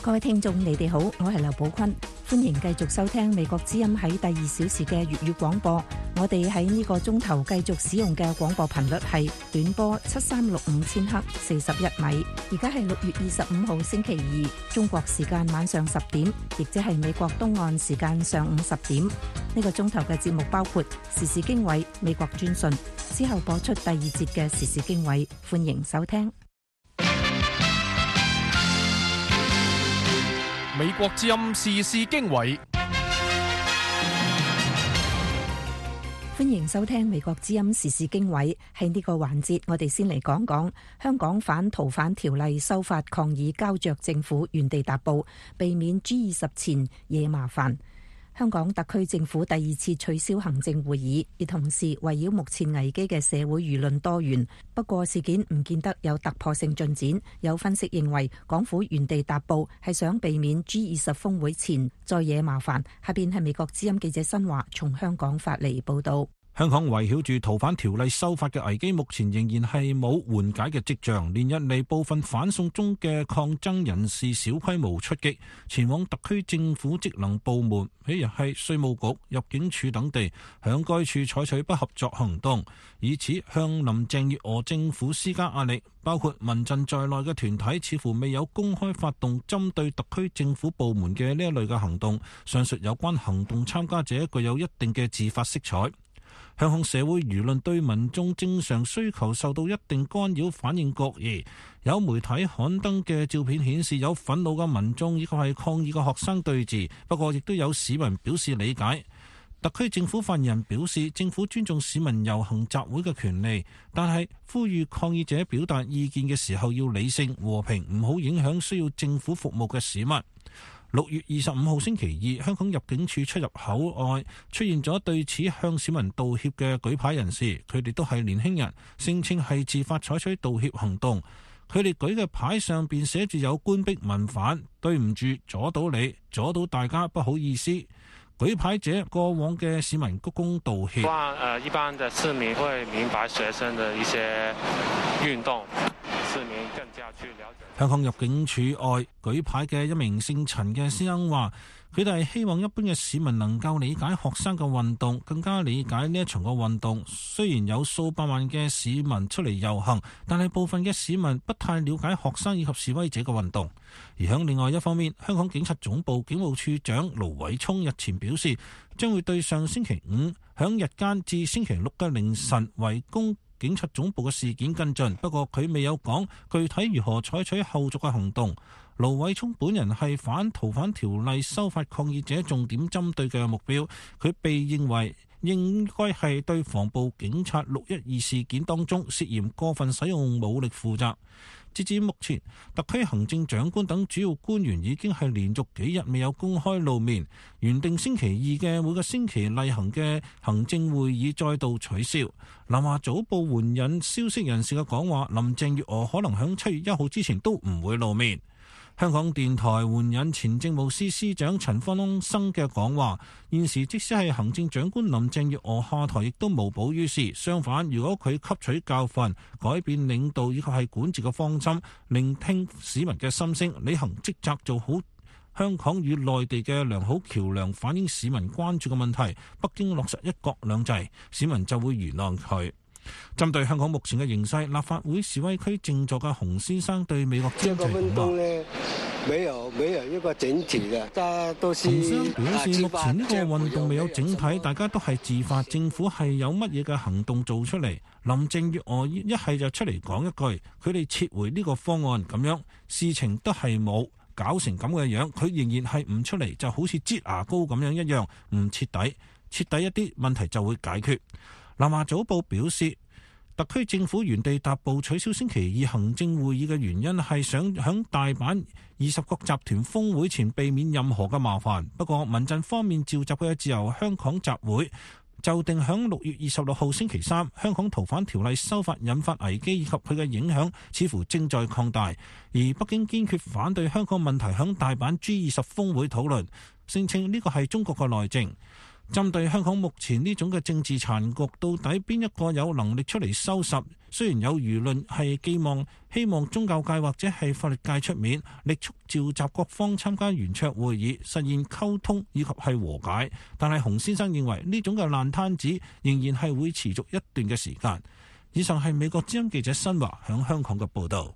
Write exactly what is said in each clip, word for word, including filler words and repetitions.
各位聽眾，你哋好，我係劉寶坤，歡迎繼續收聽美國之音喺第二小時嘅粵語廣播。我哋喺呢個鐘頭繼續使用嘅廣播頻率係短波七三六五千赫四十一米。而家係六月二十五號星期二，中國時間晚上十點，亦即係美國東岸時間上午十點。呢個鐘頭嘅節目包括時事經緯、美國專訊，之後播出第二節嘅時事經緯，歡迎收聽。 美國之音時事經緯， 歡迎收聽美國之音時事經緯。喺呢個環節，我哋先嚟講講香港反逃犯條例修法抗議膠着政府原地踏步，避免 G 二十前惹麻煩。香港特區政府第二次取消行政會議，而同時圍繞目前危機嘅社會輿論多元。不過事件唔見得有突破性進展。有分析認為，港府原地踏步係想避免 G 二十峰會前再惹麻煩。下邊係美國之音記者新華從香港發嚟報道。 香港圍繞住逃犯條例修法嘅危機，目前仍然係冇緩解嘅跡象。連日嚟部分反送中嘅抗爭人士小規模出擊，前往特區政府職能部門，譬如係稅務局、入境處等地，向該處採取不合作行動，以此向林鄭月娥政府施加壓力。包括民陣在內嘅團體似乎未有公開發動針對特區政府部門嘅呢一類嘅行動。上述有關行動參加者具有一定嘅自發色彩。香港社會輿論對民眾正常需求受到一定干擾，反應各異。有媒體刊登嘅照片顯示，有憤怒嘅民眾以及係抗議嘅學生對峙，不過亦都有市民表示理解。特區政府發言人表示，政府尊重市民遊行集會嘅權利，但係呼籲抗議者表達意見嘅時候要理性和平，唔好影響需要政府服務嘅市民。六月二十五號星期二，香港入境處出入口外出現咗對此向市民道歉嘅舉牌人士，佢哋都係年輕人，聲稱係自發採取道歉行動。佢哋舉嘅牌上邊寫住有官逼民反，對唔住，阻到你，阻到大家，不好意思。舉牌者過往嘅市民鞠躬道歉。 希望誒一般的市民會明白學生的一些運動，市民更加去了解。 香港入境處外舉牌嘅一名姓陳嘅先生話，佢哋係希望一般嘅市民能夠理解學生嘅運動，更加理解呢一場嘅運動。雖然有數百萬嘅市民出嚟遊行，但係部分嘅市民不太了解學生以及示威者嘅運動。而響另外一方面，香港警察總部警務處長盧偉聰日前表示，將會對上星期五響日間至星期六嘅凌晨圍攻警察總部嘅事件跟進，不過佢未有講具體如何採取後續嘅行動。盧偉聰本人係反逃犯條例修法抗議者重點針對嘅目標，佢被認為應該係對防暴警察六一二事件當中涉嫌過分使用武力負責。截至目前，特區行政長官等主要官員已經係連續幾日未有公開露面，原定星期二嘅每個星期例行嘅行政會議再度取消。南華早報援引消息人士嘅講話，林鄭月娥可能喺七月一號之前都唔會露面。香港電台援引前政務司司長陳方生嘅講話，現時即使係行政長官林鄭月娥下台，亦都無補於事。相反，如果佢吸取教訓，改變領導以及係管治嘅方針，聆聽市民嘅心聲，履行職責，做好香港與內地嘅良好橋樑，反映市民關注嘅問題，北京落實一國兩制，市民就會原諒佢。針對香港目前嘅形勢，立法會示威區靜坐嘅洪先生對美國之音講話： 運動呢，沒有沒有一個整體嘅，大家都是。 洪先生表示，目前呢個運動未有整體，大家都係自發，政府係有乜嘢嘅行動做出嚟。林鄭月娥一係就出嚟講一句，佢哋撤回呢個方案，咁樣事情都係冇搞成咁嘅樣，佢仍然係唔出嚟，就好似擠牙膏咁樣一樣，唔徹底，徹底一啲問題就會解決。南華早報表示，特區政府原地踏步取消星期二行政會議嘅原因係想響大阪二十國集團峰會前避免任何嘅麻煩。不過民陣方面召集嘅自由香港集會就定響六月二十六號星期三，香港逃犯條例修法引發危機以及佢嘅影響似乎正在擴大，而北京堅決反對香港問題響大阪 G 二十峰會討論，聲稱呢個係中國嘅內政。 針對香港目前呢種嘅政治殘局，到底邊一個有能力出嚟收拾？雖然有輿論係寄望希望宗教界或者係法律界出面，力促召集各方參加圓桌會議，實現溝通以及係和解，但係洪先生認為呢種嘅爛攤子仍然係會持續一段嘅時間。以上係美國之音記者新華響香港嘅報導。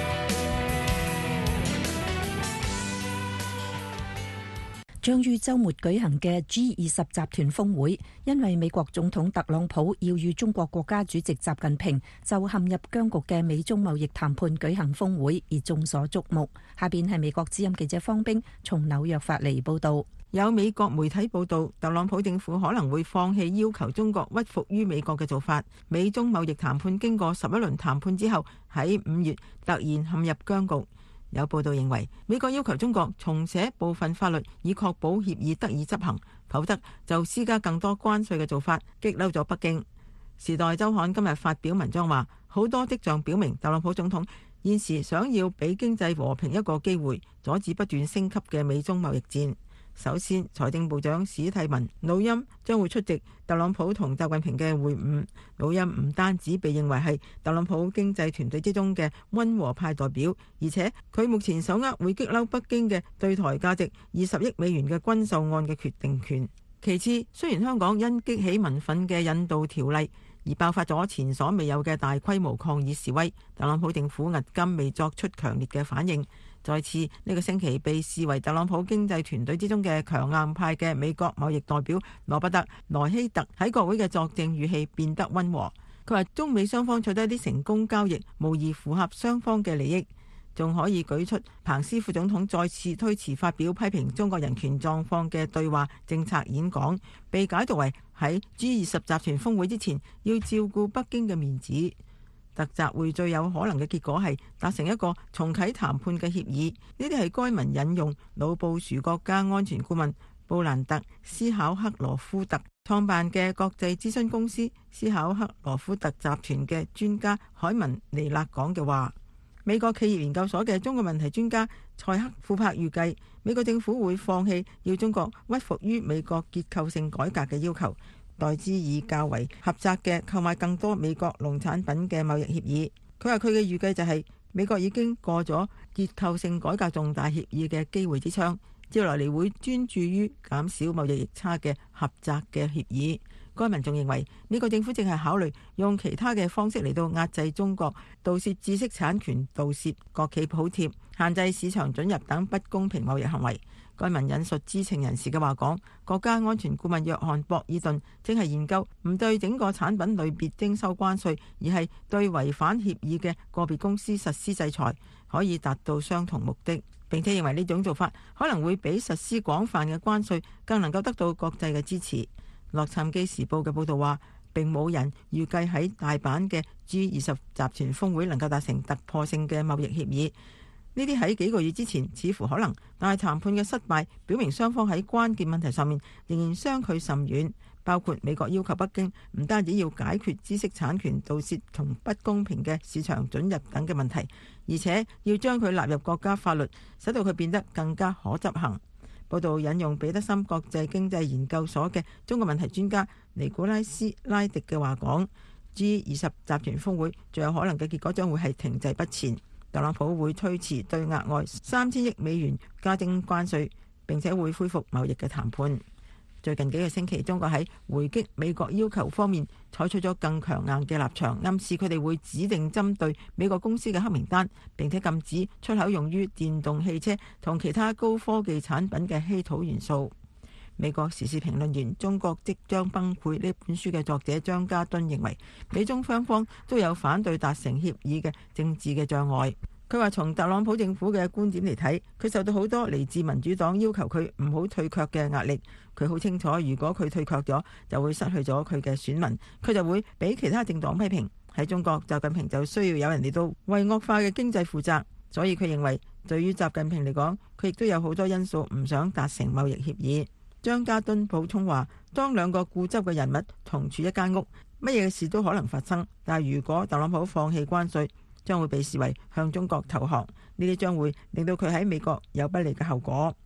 將於週末舉行嘅 G 二十集團峰會，因為美國總統特朗普要與中國國家主席習近平就陷入僵局嘅美中貿易談判舉行峰會而眾所矚目。下邊係美國之音記者方冰從紐約發嚟報導。 有美國媒體報導，特朗普政府可能會放棄要求中國屈服於美國嘅做法。美中貿易談判經過十一輪談判之後，喺五月突然陷入僵局。有報道認為，美國要求中國重寫部分法律，以確保協議得以執行，否則就施加更多關稅嘅做法，激嬲咗北京。時代週刊今日發表文章話，好多跡象表明特朗普總統現時想要俾經濟和平一個機會，阻止不斷升級嘅美中貿易戰。首先，財政部長史蒂文努欽將會出席特朗普同習近平嘅會晤。努欽唔單止被認為係特朗普經濟團隊之中嘅溫和派代表，而且佢目前手握會激嬲北京嘅對台價值二十億美元嘅軍售案嘅決定權。其次，雖然香港因激起民憤嘅引渡條例而爆發咗前所未有嘅大規模抗議示威，特朗普政府至今未作出強烈嘅反應。再次，呢個星期被視為特朗普經濟團隊之中嘅強硬派嘅美國貿易代表羅伯特萊希特喺國會嘅作證語氣變得溫和。佢話中美雙方取得一啲成功交易，無疑符合雙方嘅利益，仲可以舉出彭斯副總統再次推遲發表批評中國人權狀況嘅對華政策演講，被解讀為喺 G 二十集團峰會之前要照顧北京嘅面子。特集會最有可能嘅結果係達成一個重啟談判嘅協議。呢啲係該文引用老布殊國家安全顧問布蘭特斯考克羅夫特創辦嘅國際諮詢公司斯考克羅夫特集團嘅專家海文尼勒講嘅話。美國企業研究所嘅中國問題專家蔡克庫珀預計，美國政府會放棄要中國屈服於美國結構性改革嘅要求，代之以較為狹窄嘅購買更多美國農產品嘅貿易協議。佢話佢嘅預計就係美國已經過咗結構性改革重大協議嘅機會之窗，接落嚟會專注於減少貿易逆差嘅狹窄嘅協議。該文仲認為，美國政府正係考慮用其他嘅方式嚟到壓制中國盜竊知識產權、盜竊國企補貼、限制市場准入等不公平貿易行為。該文引述知情人士嘅話講，國家安全顧問約翰博爾頓正係研究唔對整個產品類別徵收關稅，而係對違反協議嘅個別公司實施制裁，可以達到相同目的。並且認為呢種做法可能會比實施廣泛嘅關稅更能夠得到國際嘅支持。洛杉磯時報嘅報導話，並冇人預計喺大阪嘅 G 二十集團峰會能夠達成突破性嘅貿易協議。呢啲喺幾個月之前似乎可能，但係談判嘅失敗表明雙方喺關鍵問題上面仍然相距甚遠，包括美國要求北京唔單止要解決知識產權盜竊同不公平嘅市場准入等嘅問題，而且要將佢納入國家法律，使到佢變得更加可執行。報道引用彼得森國際經濟研究所嘅中國問題專家尼古拉斯拉迪嘅話講， G 二十集團峰會最有可能嘅結果將會係停滯不前。特朗普會推遲對額外三千億美元加徵關稅，並且會恢復貿易嘅談判。最近幾個星期，中國喺回擊美國要求方面採取咗更強硬嘅立場，暗示佢哋會指定針對美國公司嘅黑名單，並且禁止出口用於電動汽車同其他高科技產品嘅稀土元素。美國時事評論員《中國即將崩潰》呢本書嘅作者張家敦認為，美中雙方都有反對達成協議嘅政治嘅障礙。佢話從特朗普政府嘅觀點嚟睇，佢受到好多嚟自民主黨要求佢唔好退卻嘅壓力。佢好清楚，如果佢退卻咗，就會失去咗佢嘅選民，佢就會俾其他政黨批評。喺中國，習近平就需要有人嚟到為惡化嘅經濟負責，所以佢認為對於習近平嚟講，佢亦都有好多因素唔想達成貿易協議。張家敦補充話，當兩個固執嘅人物同處一間屋，乜嘢事都可能發生。但係如果特朗普放棄關稅，將會被視為向中國投降，呢啲將會令到佢喺美國有不利嘅後果。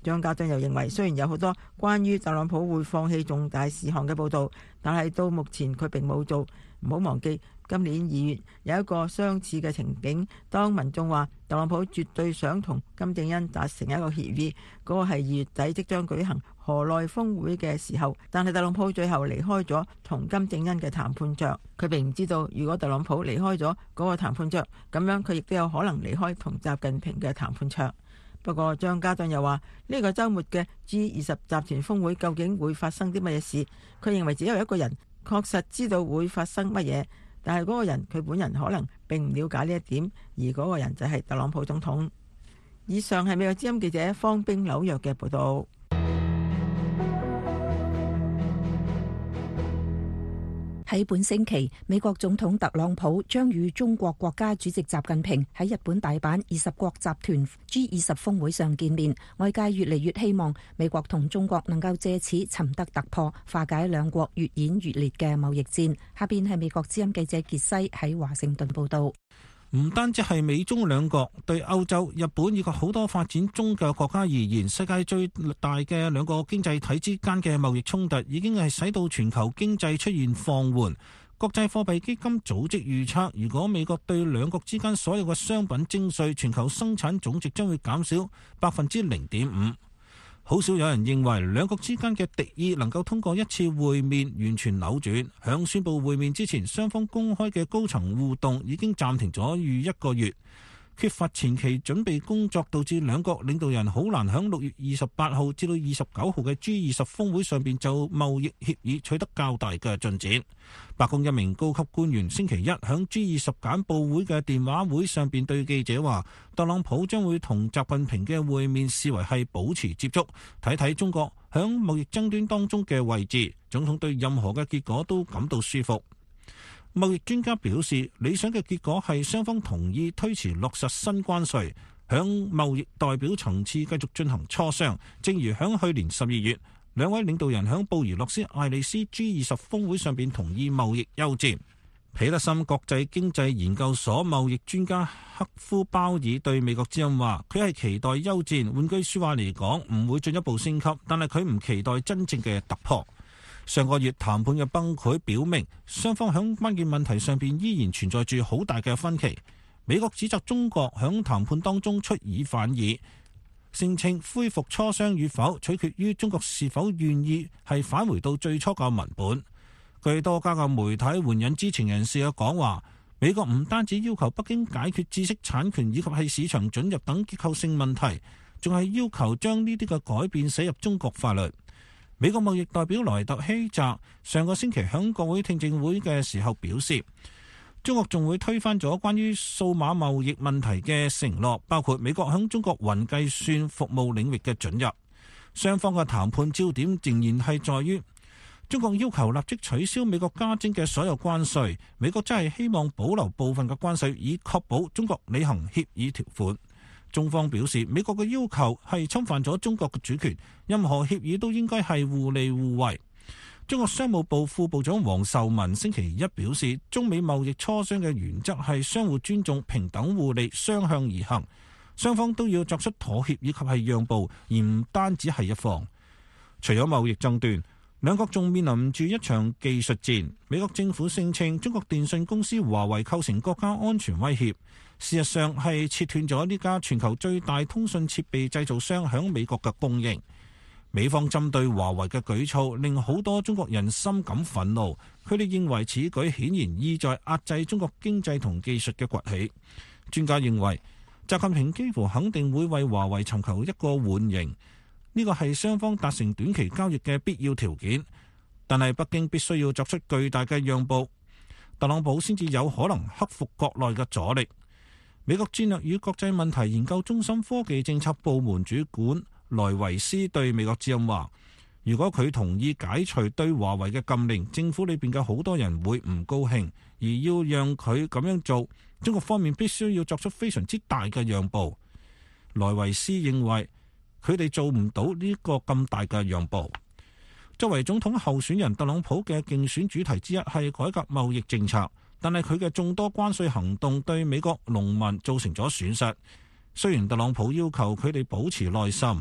張家俊又認為，雖然有好多關於特朗普會放棄重大事項嘅報導，但係到目前佢並冇做。唔好忘記，今年二月有一個相似嘅情景，當民眾話特朗普絕對想同金正恩達成一個協議，嗰個係二月底即將舉行河內峰會嘅時候，但係特朗普最後離開咗同金正恩嘅談判桌。佢並唔知道，如果特朗普離開咗嗰個談判桌，咁樣佢亦都有可能離開同習近平嘅談判桌。不過張家俊又話，呢個週末嘅 G 二十集團峰會究竟會發生啲乜嘢事？佢認為只有一個人確實知道會發生乜嘢，但係嗰個人佢本人可能並唔了解呢一點，而嗰個人就係特朗普總統。以上係美國之音記者方冰紐約嘅報道。 喺本星期，美國總統特朗普將與中國國家主席習近平喺日本大阪二十國集團 G 二十峰會上見面。外界越嚟越希望美國同中國能夠借此尋得突破，化解兩國越演越烈嘅貿易戰。下邊係美國之音記者傑西喺華盛頓報道。 唔單止係美中兩國，對歐洲、日本以及好多發展中嘅國家而言，世界最大嘅兩個經濟體之間嘅貿易衝突已經係使到全球經濟出現放緩。國際貨幣基金組織預測，如果美國對兩國之間所有嘅商品徵稅，全球生產總值將會減少百分之零點五。好少有人認為兩國之間嘅敵意能夠通過一次會面完全扭轉。響宣布會面之前，雙方公開嘅高層互動已經暫停咗逾一個月。缺乏前期準備工作，導致兩國領導人好難喺六月二十八號至到二十九號嘅 G 二十峰會上邊就貿易協議取得較大嘅進展。白宮一名高級官員星期一喺 G 二十簡報會嘅電話會上邊對記者話，特朗普將會同習近平嘅會面視為係保持接觸，睇睇中國喺貿易爭端當中嘅位置。總統對任何嘅結果都感到舒服。貿易專家表示，理想嘅結果係雙方同意推遲落實新關稅，響貿易代表層次繼續進行磋商。正如響去年十二月，兩位領導人響布宜諾斯艾利斯 G 二十峰會上邊同意貿易休戰。彼得森國際經濟研究所貿易專家克夫鮑爾對美國之音話，佢係期待休戰，換句說話嚟講，唔會進一步升級，但係佢唔期待真正嘅突破。上個月談判嘅崩潰表明，雙方喺關鍵問題上邊依然存在住好大嘅分歧。美國指責中國喺談判當中出爾反爾，聲稱恢復磋商與否取決於中國是否願意係返回到最初嘅文本。據多家嘅媒體援引知情人士嘅講話，美國唔單止要求北京解決知識產權以及係市場准入等結構性問題，仲係要求將呢啲嘅改變寫入中國法律。美國貿易代表萊特希澤上個星期響國會聽證會嘅時候表示，中國仲會推翻咗關於數碼貿易問題嘅承諾，包括美國響中國雲計算服務領域嘅准入。雙方嘅談判焦點仍然係在於中國要求立即取消美國加徵嘅所有關稅，美國真係希望保留部分嘅關稅，以確保中國履行協議條款。中方表示，美國嘅要求係侵犯咗中國嘅主權，任何協議都應該係互利互惠。中國商務部副部長王受文星期一表示，中美貿易磋商嘅原則係相互尊重、平等互利、雙向而行，雙方都要作出妥協以及係讓步，而唔單止係一方。除咗貿易爭端，兩國仲面臨住一場技術戰。美國政府聲稱中國電信公司華為構成國家安全威脅，事實上係切斷咗呢家全球最大通訊設備製造商響美國嘅供應。美方針對華為嘅舉措令好多中國人深感憤怒，佢哋認為此舉顯然意在壓制中國經濟同技術嘅崛起。專家認為，習近平幾乎肯定會為華為尋求一個緩刑，呢個係雙方達成短期交易嘅必要條件，但係北京必須要作出巨大嘅讓步，特朗普先至有可能克服國內嘅阻力。美國戰略與國際問題研究中心科技政策部門主管萊維斯對美國之音話，如果佢同意解除對華為嘅禁令，政府裏邊嘅好多人會唔高興，而要讓佢咁樣做，中國方面必須要作出非常之大嘅讓步。萊維斯認為佢哋做唔到呢個咁大嘅讓步。作為總統候選人，特朗普嘅競選主題之一係改革貿易政策，但係佢嘅眾多關稅行動對美國農民造成咗損失。雖然特朗普要求佢哋保持耐心，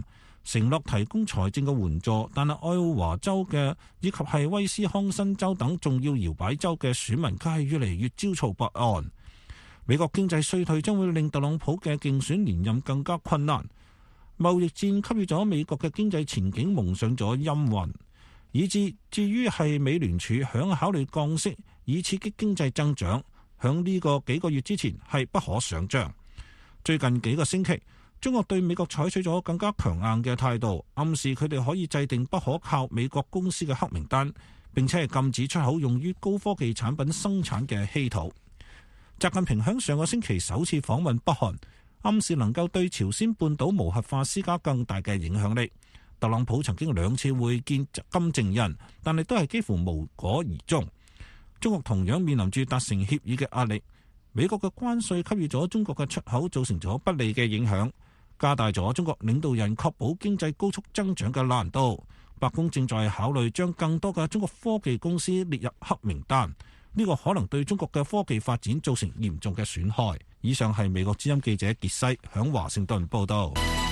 承諾提供財政嘅援助，但係愛奧華州嘅以及係威斯康辛州等重要搖擺州嘅選民，卻係越嚟越焦躁不安。美國經濟衰退將會令特朗普嘅競選連任更加困難。貿易戰給予咗美國嘅經濟前景蒙上咗陰雲，以至至於係美聯儲響考慮降息以刺激經濟增長，響呢個幾個月之前係不可想像。最近幾個星期，中國對美國採取咗更加強硬嘅態度，暗示佢哋可以制定不可靠美國公司嘅黑名單，並且係禁止出口用於高科技產品生產嘅稀土。習近平響上個星期首次訪問北韓，暗示能夠對朝鮮半島無核化施加更大嘅影響力。特朗普曾經兩次會見金正恩，但係都係幾乎無果而終。中國同樣面臨住達成協議嘅壓力。美國嘅關稅給予咗中國嘅出口造成咗不利嘅影響，加大咗中國領導人確保經濟高速增長嘅難度。白宮正在考慮將更多嘅中國科技公司列入黑名單，呢個可能對中國嘅科技發展造成嚴重嘅損害。以上係美國之音記者傑西響華盛頓報道。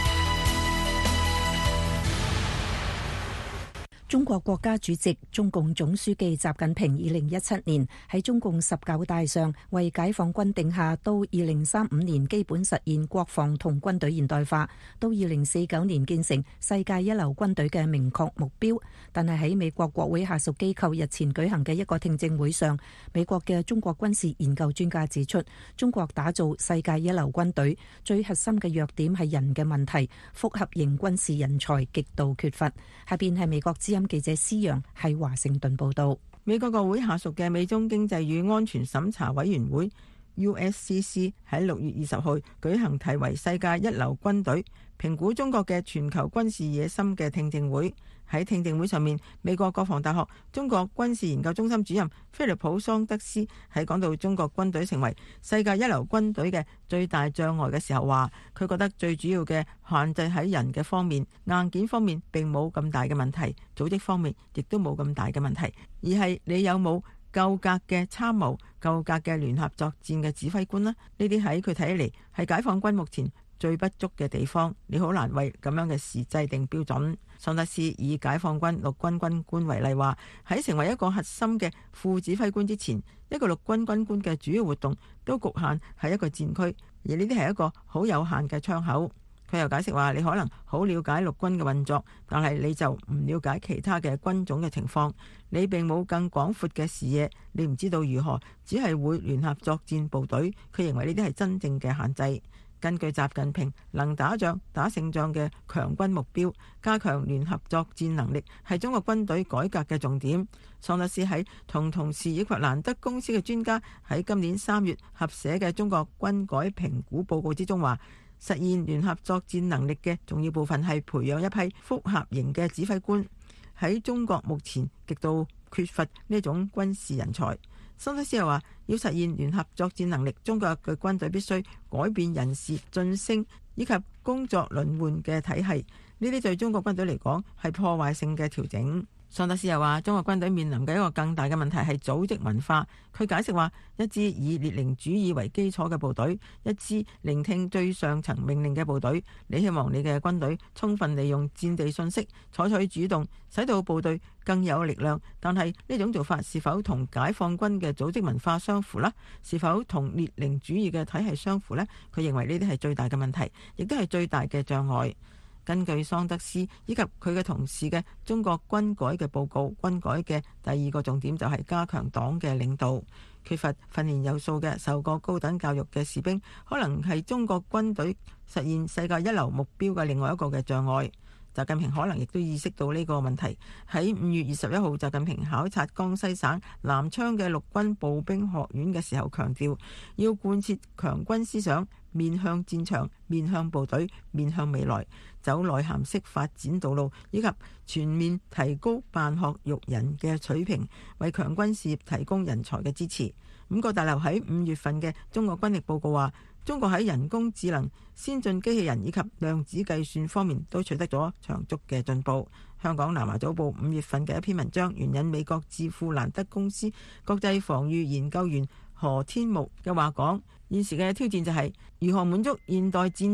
中國國家主席、中共總書記習近平二零一七年喺中共十九大上為解放軍定下到二零三五年基本實現國防同軍隊現代化，到二零四九年建成世界一流軍隊嘅明確目標。但係喺美國國會下屬機構日前舉行嘅一個聽證會上，美國嘅中國軍事研究專家指出，中國打造世界一流軍隊最核心嘅弱點係人嘅問題，複合型軍事人才極度缺乏。下邊係美國之音記者施陽喺華盛頓報道。 美國國會下屬嘅美中經濟與安全審查委員會 U S C C 喺六月二十號舉行題為世界一流軍隊評估中國嘅全球軍事野心嘅聽證會。喺聽證會上面，美國國防大學中國軍事研究中心主任菲利普桑德斯喺講到中國軍隊成為世界一流軍隊嘅最大障礙嘅時候話，佢覺得最主要嘅限制喺人嘅方面，硬件方面並冇咁大嘅問題，組織方面亦都冇咁大嘅問題，而係你有冇夠格嘅參謀、夠格嘅聯合作戰嘅指揮官呢？呢啲喺佢睇起嚟係解放軍目前最不足嘅地方，你好難為咁樣嘅事制定標準。桑德斯以解放軍陸軍軍官為例話，喺成為一個核心嘅副指揮官之前，一個陸軍軍官嘅主要活動都局限喺一個戰區，而呢啲係一個好有限嘅窗口。佢又解釋話，你可能好了解陸軍嘅運作，但係你就唔了解其他嘅軍種嘅情況，你並冇更廣闊嘅視野，你唔知道如何只係會聯合作戰部隊。佢認為呢啲係真正嘅限制。根據習近平能打仗打勝仗嘅強軍目標，加強聯合作戰能力係中國軍隊改革嘅重點。桑德斯喺同同事以及蘭德公司嘅專家喺今年三月合寫嘅中國軍改評估報告之中話，實現聯合作戰能力嘅重要部分係培養一批複合型嘅指揮官。喺中國目前極度缺乏呢種軍事人才。桑德斯又話，要實現聯合作戰能力，中國嘅軍隊必須改變人事晉升以及工作輪換嘅體系，呢啲對中國軍隊嚟講係破壞性嘅調整。桑德斯又話，中國軍隊面臨嘅一個更大嘅問題係組織文化。佢解釋話，一支以列寧主義為基礎嘅部隊，一支聆聽最上層命令嘅部隊，你希望你嘅軍隊充分利用戰地信息，採取主動，使到部隊更有力量。但係呢種做法是否同解放軍嘅組織文化相符呢？是否同列寧主義嘅體系相符呢？佢認為呢啲係最大嘅問題，亦都係最大嘅障礙。根據桑德斯以及佢嘅同事嘅中國軍改嘅報告，軍改嘅第二個重點就係加強黨嘅領導。缺乏訓練有素嘅受過高等教育嘅士兵，可能係中國軍隊實現世界一流目標嘅另外一個嘅障礙。習近平可能亦都意識到呢個問題。喺五月二十一號，習近平考察江西省南昌嘅陸軍步兵學院嘅時候，強調要貫徹強軍思想，面向戰場，面向部隊，面向未來，走內涵式發展道路，以及全面提高辦學育人嘅水平，為強軍事業提供人才嘅支持。五角大樓喺五月份嘅中國軍力報告話，中國喺人工智能、先進機器人以及量子計算方面都取得咗長足嘅進步。香港南華早報五月份嘅一篇文章援引美國智庫蘭德公司國際防禦研究員何天木嘅話講，現時嘅挑戰就係如何滿足現代戰爭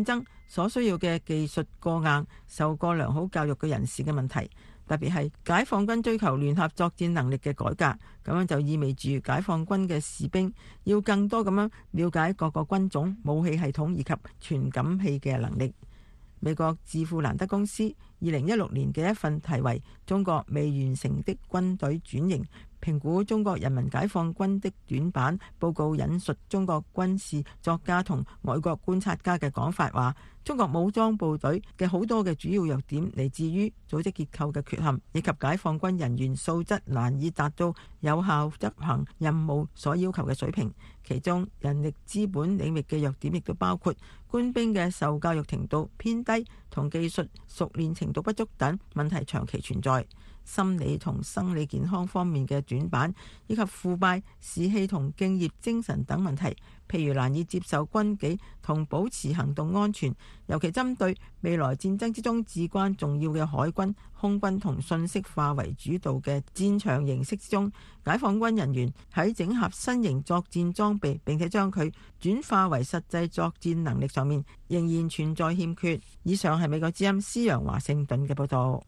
所需要嘅技術過硬、受過良好教育嘅人士嘅問題。特別係解放軍追求聯合作戰能力嘅改革，咁樣就意味住解放軍嘅士兵要更多咁樣了解各個軍種、武器系統以及傳感器嘅能力。美國智庫蘭德公司二零一六年嘅一份題為《中國未完成的軍隊轉型：評估中國人民解放軍的短板》報告，引述中國軍事作家同外國觀察家嘅講法，話中國武裝部隊嘅好多嘅主要弱點嚟自於組織結構嘅缺陷，以及解放軍人員素質難以達到有效執行任務所要求嘅水平。其中人力資本領域嘅弱點亦都包括官兵嘅受教育程度偏低同技術熟練程度不足等問題長期存在。心理同生理健康方面嘅短板，以及腐敗、士氣同敬業精神等問題，譬如難以接受軍紀同保持行動安全，尤其針對未來戰爭之中至關重要嘅海軍、空軍同信息化為主導嘅戰場形式之中，解放軍人員喺整合新型作戰裝備並且將佢轉化為實際作戰能力上面，仍然存在欠缺。以上係美國之音施陽華盛頓嘅報導。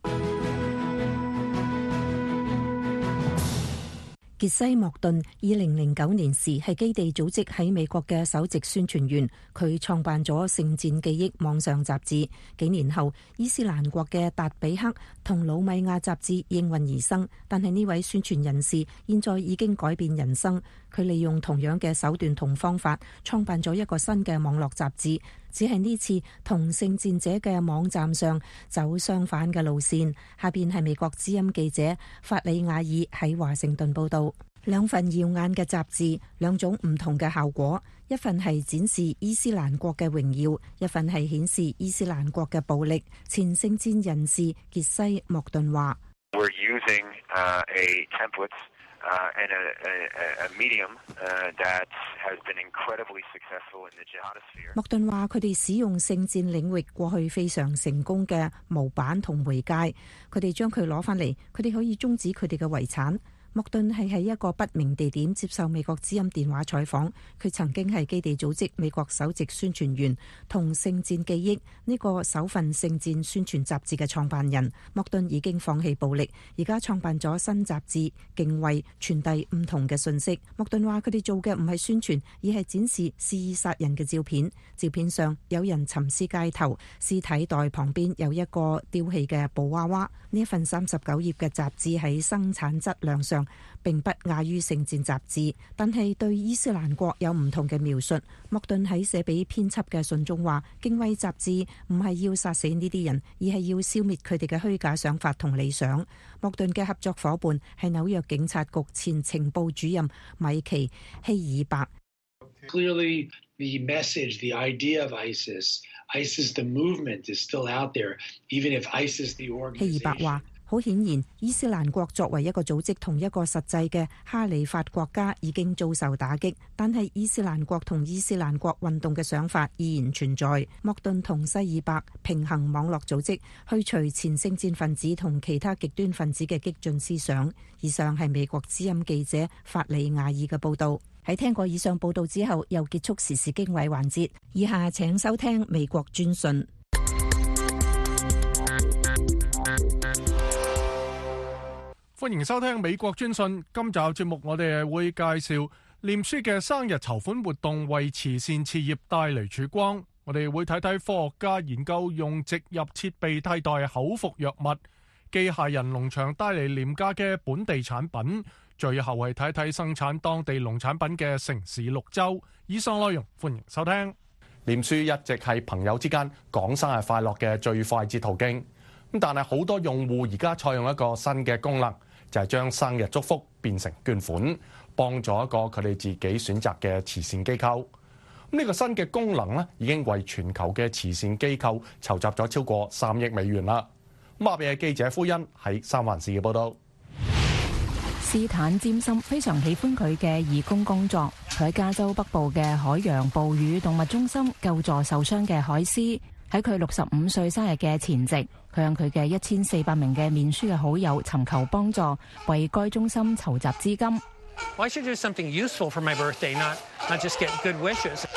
傑西莫頓二零零九年時係基地組織喺美國嘅首席宣傳員，佢創辦咗《聖戰記憶》網上雜誌。幾年後，伊斯蘭國嘅達比克同魯米亞雜誌應運而生，但係呢位宣傳人士現在已經改變人生。佢利用同樣嘅手段同方法，創辦咗一個新嘅網絡雜誌，只係呢次同聖戰者嘅網站上走相反嘅路線。下邊係美國之音記者法里亞爾喺華盛頓報道。兩份耀眼嘅雜誌，兩種唔同嘅效果，一份係展示伊斯蘭國嘅榮耀，一份係顯示伊斯蘭國嘅暴力。前聖戰人士傑西莫頓話 We're using, uh, a template Uh, and a, a, a medium uh, that has been incredibly successful in the jihadist sphere. 莫頓話：佢哋使用聖戰領域過去非常成功嘅模板同媒介，佢哋將佢攞翻嚟，佢哋可以終止佢哋嘅遺產。莫頓係喺一個不明地點接受美國之音電話採訪，佢曾經係基地組織美國首席宣傳員同聖戰記憶呢個首份聖戰宣傳雜誌嘅創辦人。莫頓已經放棄暴力，而家創辦咗新雜誌，敬畏，傳遞唔同嘅信息。莫頓話：佢哋做嘅唔係宣傳，而係展示肆意殺人嘅照片。照片上有人沉屍街頭，屍體袋旁邊有一個丟棄嘅布娃娃。呢一份三十九頁嘅雜誌喺生產質量上並不亞於聖戰雜誌，但係對伊斯蘭國有唔同嘅描述。莫頓喺寫俾編輯嘅信中話：敬畏雜誌唔係要殺死呢啲人，而係要消滅佢哋嘅虛假想法同理想。莫頓嘅合作夥伴係紐約警察局前情報主任米奇希爾伯。 Clearly, the message, the idea of ISIS, ISIS the movement is still out there, even if ISIS the organization. 希爾伯話：好顯然，伊斯蘭國作為一個組織同一個實際嘅哈里發國家已經遭受打擊，但係伊斯蘭國同伊斯蘭國運動嘅想法依然存在。莫頓同希爾伯平衡網絡組織，去除前聖戰分子同其他極端分子嘅激進思想。以上係美國之音記者法里亞爾嘅報導。喺聽過以上報導之後，又結束時事經緯環節。以下請收聽美國專訊。 歡迎收聽美國專訊。今集節目我哋會介紹臉書嘅生日籌款活動為慈善事業帶嚟曙光。我哋會睇睇科學家研究用植入設備替代口服藥物，機械人農場帶嚟廉價嘅本地產品。最後係睇睇生產當地農產品嘅城市綠洲。以上內容歡迎收聽。臉書一直係朋友之間講生日快樂嘅最快捷途徑。咁但係好多用戶而家採用一個新嘅功能，就係將生日祝福變成捐款，幫助一個佢哋自己選擇嘅慈善機構。咁呢個新嘅功能咧，已經為全球嘅慈善機構籌集咗超過三億美元啦。咁下邊係記者夫恩喺三藩市嘅報道。 斯坦詹森非常喜歡佢嘅義工工作，佢喺加州北部嘅海洋哺乳動物中心救助受傷嘅海獅。喺佢六十五歲生日嘅前夕，佢向佢嘅一千四百名嘅面書嘅好友尋求幫助，為該中心籌集資金。 Well, I should do something useful for my birthday, not not just get good wishes.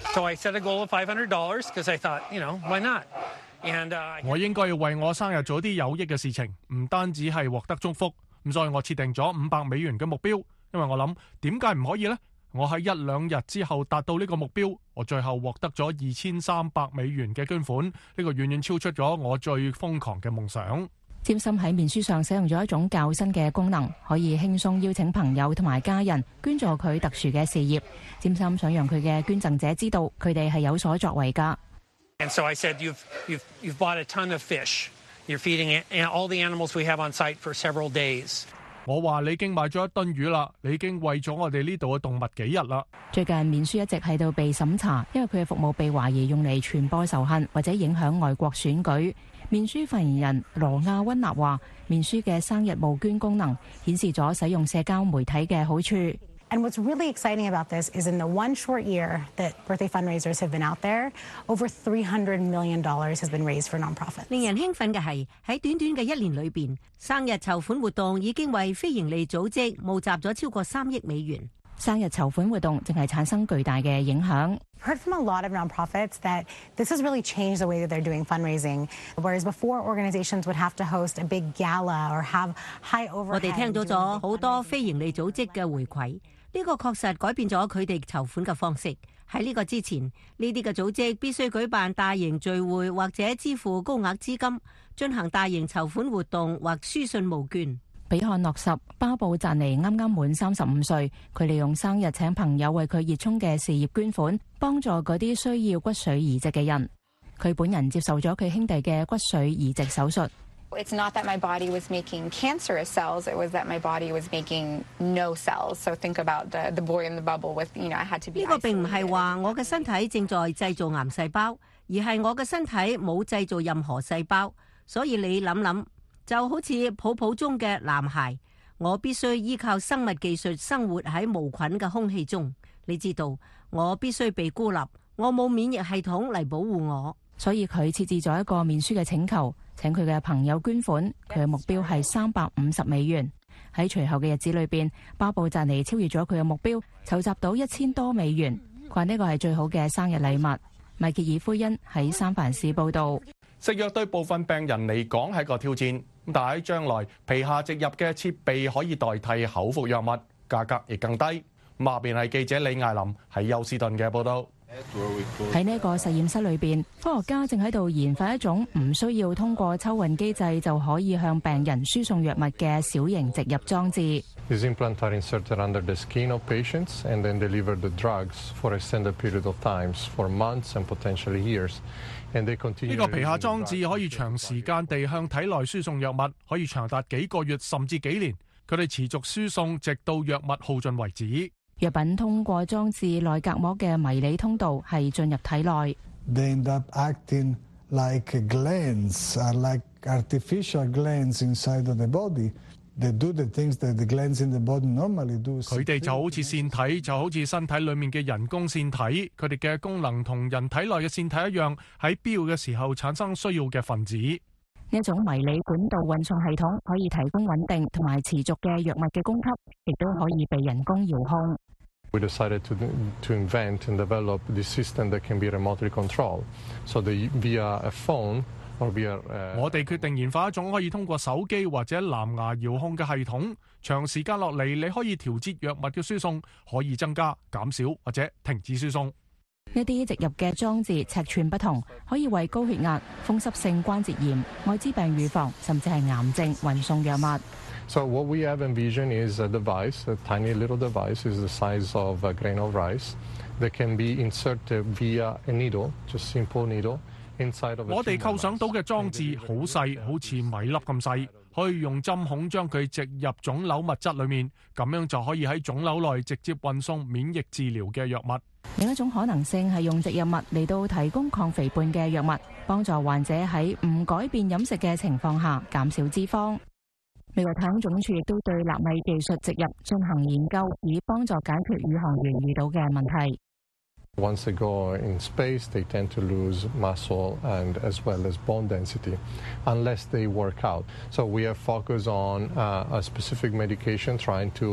So I set a goal of five hundred dollars because I thought, you know, why not? And, uh, 我應該要為我生日做啲有益嘅事情，唔單止係獲得祝福。咁所以我設定咗五百美元嘅目標，因為我諗點解唔可以呢？我喺一兩日之後達到呢個目標，我最後獲得咗二千三百美元嘅捐款，呢個遠遠超出咗我最瘋狂嘅夢想。 占森喺面書上使用咗一種較新嘅功能，可以輕鬆邀請朋友同埋家人捐助佢特殊嘅事業。占森想讓佢嘅捐贈者知道，佢哋係有所作為㗎。 And so I said, you've, you've, you've bought a ton of fish. You're feeding all the animals we have on site for several days. 我話你已經買咗一噸魚啦，你已經餵咗我哋呢度嘅動物幾日啦。 最近面書一直喺度被審查，因為佢嘅服務被懷疑用嚟傳播仇恨或者影響外國選舉。面書發言人羅亞溫納話，面書嘅生日募捐功能顯示咗使用社交媒體嘅好處。 And what's really exciting about this is in the one short year that birthday fundraisers have been out there, over three hundred million dollars has been raised for nonprofits. 令人興奮嘅係喺短短嘅一年裏邊，生日籌款活動已經為非營利組織募集咗超過三億美元。 生日籌款活動淨係產生巨大嘅影響。 I've heard from a lot of nonprofits that this has really changed the way that they're doing fundraising. Whereas before, organizations would have to host a big gala or have high overhead. 我哋聽到咗好多非營利組織嘅回饋，呢個確實改變咗佢哋籌款嘅方式。喺呢個之前，呢啲嘅組織必須舉辦大型聚會或者支付高額資金，進行大型籌款活動或書信募捐。 比漢諾什巴布扎尼啱啱滿三十五歲，佢利用生日請朋友為佢熱衷嘅事業捐款，幫助嗰啲需要骨髓移植嘅人。佢本人接受咗佢兄弟嘅骨髓移植手術。 It's not that my body was making cancerous cells, it was that my body was making no cells. So think about the, the boy in the bubble with, you know, I had to be isolated. 呢個並唔係話我嘅身體正在製造癌細胞，而係我嘅身體冇製造任何細胞。所以你諗諗，就好似泡泡中嘅男孩，我必須依靠生物技術生活喺無菌嘅空氣中。你知道，我必須被孤立，我冇免疫系統嚟保護我。 所以佢設置咗一個面書嘅請求，請佢嘅朋友捐款，佢嘅目標係三百五十美元。喺隨後嘅日子裏邊，巴布扎尼超越咗佢嘅目標，籌集到一千多美元。佢話呢個係最好嘅生日禮物。米歇爾夫恩喺三藩市報導。 食藥對部分病人嚟講係個挑戰，但喺將來皮下植入嘅設備可以代替口服藥物，價格亦更低。下邊係記者李艾琳喺休斯頓嘅報導。 喺呢個實驗室裏邊，科學家正喺度研發一種唔需要通過抽運機制就可以向病人輸送藥物嘅小型植入裝置。 These implants are inserted under the skin of patients and then deliver the drugs for extended period of times, for months and potentially years. And they continue. 呢個皮下裝置可以長時間地向體內輸送藥物，可以長達幾個月甚至幾年。佢哋持續輸送直到藥物耗盡為止。 藥品通過裝置內隔膜嘅迷你通道係進入體內。 They end up acting like glands, like artificial glands inside of the body. They do the things that the glands in the body normally do. 佢哋就好似腺體，就好似身體裡面嘅人工腺體。佢哋嘅功能同人體內嘅腺體一樣，喺必要嘅時候產生需要嘅分子。 呢一種迷你管道運送系統可以提供穩定同埋持續嘅藥物嘅供給，亦都可以被人工遙控。 We decided to to invent and develop this system that can be remotely controlled, so that via a phone or via. 我哋決定研發一種可以通過手機或者藍牙遙控嘅系統，長時間落嚟你可以調節藥物嘅輸送，可以增加、減少或者停止輸送。 呢啲植入嘅裝置尺寸不同，可以為高血壓、風濕性關節炎、愛滋病預防，甚至係癌症運送藥物。 So what we have envisioned is a device, a tiny little device, is the size of a grain of rice, that can be inserted via a needle, just simple needle, inside of a. 我哋構想到嘅裝置好細，好似米粒咁細，可以用針孔將佢植入腫瘤物質裡面，咁樣就可以喺腫瘤內直接運送免疫治療嘅藥物。 另一種可能性係用植入物嚟到提供抗肥胖嘅藥物，幫助患者喺唔改變飲食嘅情況下減少脂肪。美國太空總署亦都對納米技術植入進行研究，以幫助解決宇航員遇到嘅問題。 Once they go in space, they tend to lose muscle and as well as bone density, unless they work out. So we have focused on uh, a specific medication trying to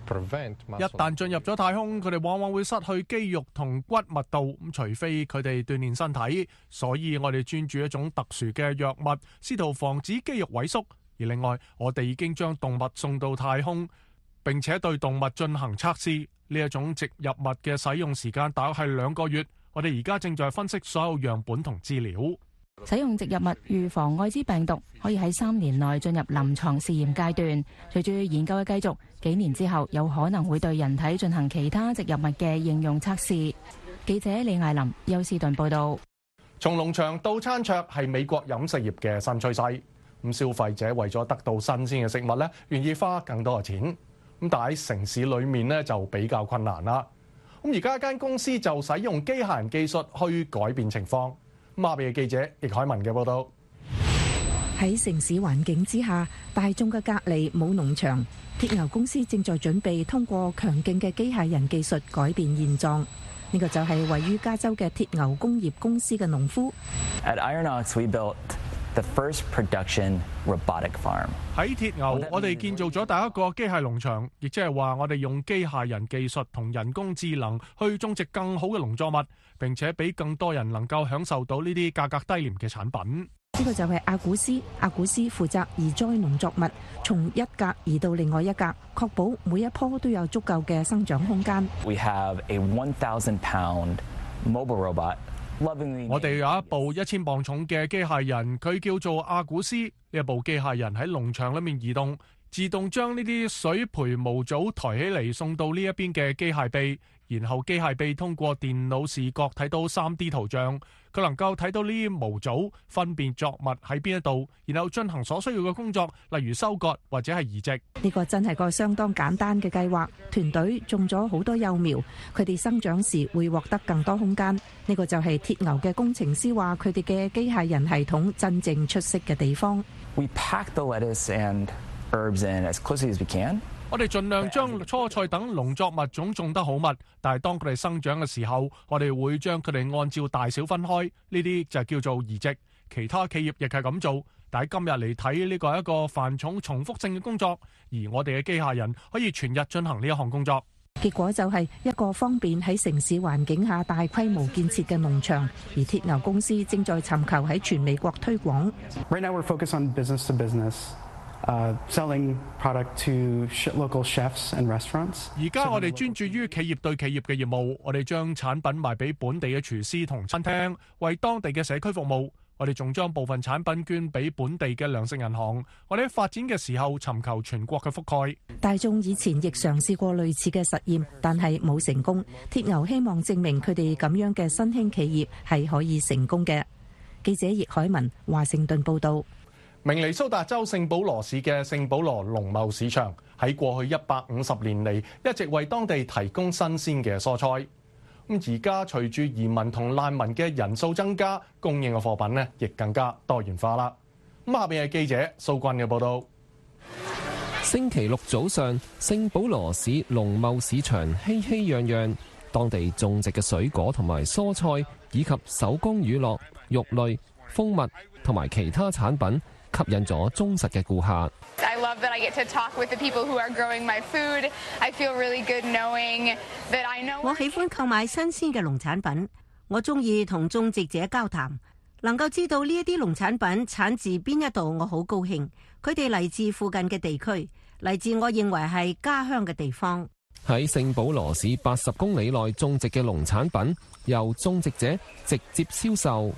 一旦進入咗太空，佢哋往往會失去肌肉同骨密度，咁除非佢哋鍛煉身體。所以我哋專注一種特殊嘅藥物，試圖防止肌肉萎縮。而另外，我哋已經將動物送到太空，並且對動物進行測試。呢一種植入物嘅使用時間大約係兩個月。我哋而家正在分析所有樣本同資料。 使用植入物預防愛滋病毒，可以喺三年內進入臨床試驗階段。隨住研究嘅繼續，幾年之後有可能會對人體進行其他植入物嘅應用測試。記者李艾琳休斯頓報道。 從農場到餐桌係美國飲食業嘅新趨勢。咁消費者為咗得到新鮮嘅食物咧，願意花更多嘅錢。咁但喺城市裏面咧就比較困難啦。咁而家一間公司就使用機械人技術去改變情況。馬比嘅記者易海文嘅報道。 喺城市環境之下，大眾嘅隔離冇農場，鐵牛公司正在準備通過強勁嘅機械人技術改變現狀。呢個就係位於加州嘅鐵牛工業公司嘅農夫。 At Ironauts, we built the first production robotic farm. 喺鐵牛，我哋建造咗第一個機械農場，亦即係話我哋用機械人技術同人工智能去種植更好嘅農作物，並且俾更多人能夠享受到呢啲價格低廉嘅產品。 呢個就係阿古斯，阿古斯負責移栽農作物，從一格移到另外一格，確保每一棵都有足夠嘅生長空間。 We have a one thousand pound mobile robot. 我哋有一部一千磅重嘅機械人，佢叫做阿古斯。呢一部機械人喺農場裏面移動，自動將呢啲水培模組抬起嚟送到呢一邊嘅機械臂，然後機械臂通過電腦視覺睇到 三 D 圖像，佢能夠睇到呢啲模組，分辨作物喺邊一度，然後進行所需要嘅工作，例如收割或者係移植。 呢個真係個相當簡單嘅計劃。團隊種咗好多幼苗，佢哋生長時會獲得更多空間。呢個就係鐵牛嘅工程師話，佢哋嘅機械人系統真正出色嘅地方。 We pack the lettuce and herbs in as closely as we can. 我哋盡量將蔬菜等農作物種種得好密，但係當佢哋生長嘅時候，我哋會將佢哋按照大小分開，呢啲就叫做移植。其他企業亦係咁做，但係今日嚟睇，呢個係一個繁重重複性嘅工作，而我哋嘅機械人可以全日進行呢一項工作。 結果就係一個方便喺城市環境下大規模建設嘅農場，而鐵牛公司正在尋求喺全美國推廣。 Right now we're focused on business to business. Uh, selling product to local chefs and restaurants. 而家我哋專注於企業對企業嘅業務，我哋將產品賣俾本地嘅廚師同餐廳，為當地嘅社區服務。我哋仲將部分產品捐俾本地嘅糧食銀行。我哋喺發展嘅時候尋求全國嘅覆蓋。 大眾以前亦嘗試過類似嘅實驗，但係冇成功。鐵牛希望證明佢哋咁樣嘅新興企業係可以成功嘅。記者葉海文，華盛頓報導。 明尼蘇達州聖保羅市嘅聖保羅農貿市場喺過去一百五十年嚟一直為當地提供新鮮嘅蔬菜。咁而家隨住移民同難民嘅人數增加，供應嘅貨品呢亦更加多元化啦。咁下邊係記者蘇君嘅報導。 星期六早上，聖保羅市農貿市場熙熙攘攘，當地種植嘅水果同埋蔬菜以及手工乳酪、肉類、蜂蜜同埋其他產品，吸引咗忠實嘅顧客。 I love that I get to talk with the people who are growing my food. I feel really good knowing that I know. 我喜歡購買新鮮嘅農產品，我中意同種植者交談，能夠知道呢一啲農產品產自邊一度，我好高興。佢哋嚟自附近嘅地區，嚟自我認為係家鄉嘅地方。 喺聖保羅市八十公里內種植嘅農產品，由種植者直接銷售。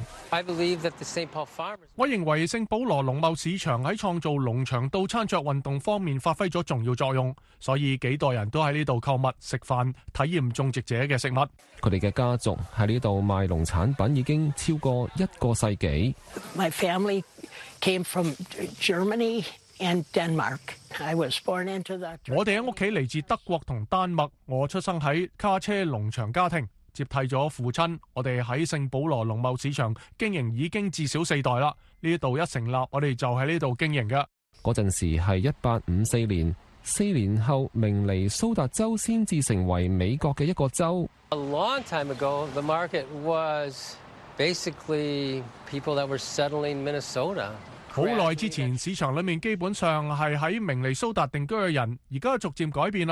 我認為聖保羅農貿市場喺創造農場到餐桌運動方面發揮咗重要作用，所以幾代人都喺呢度購物、食飯、體驗種植者嘅食物。 佢哋嘅家族喺呢度賣農產品已經超過一個世紀。 My family came from Germany and Denmark. I was born into that. 我哋喺屋企嚟自德國同丹麥，我出生喺卡車農場家庭，接替咗父親。我哋喺聖保羅農貿市場經營已經至少四代啦。呢度一成立，我哋就喺呢度經營嘅。 嗰陣時係一八五四年，四年後明尼蘇達州先至成為美國嘅一個州。 A long time ago, the market was basically people that were settling Minnesota. 好耐之前，市場裏面基本上係喺明尼蘇達定居嘅人，而家逐漸改變啦。呢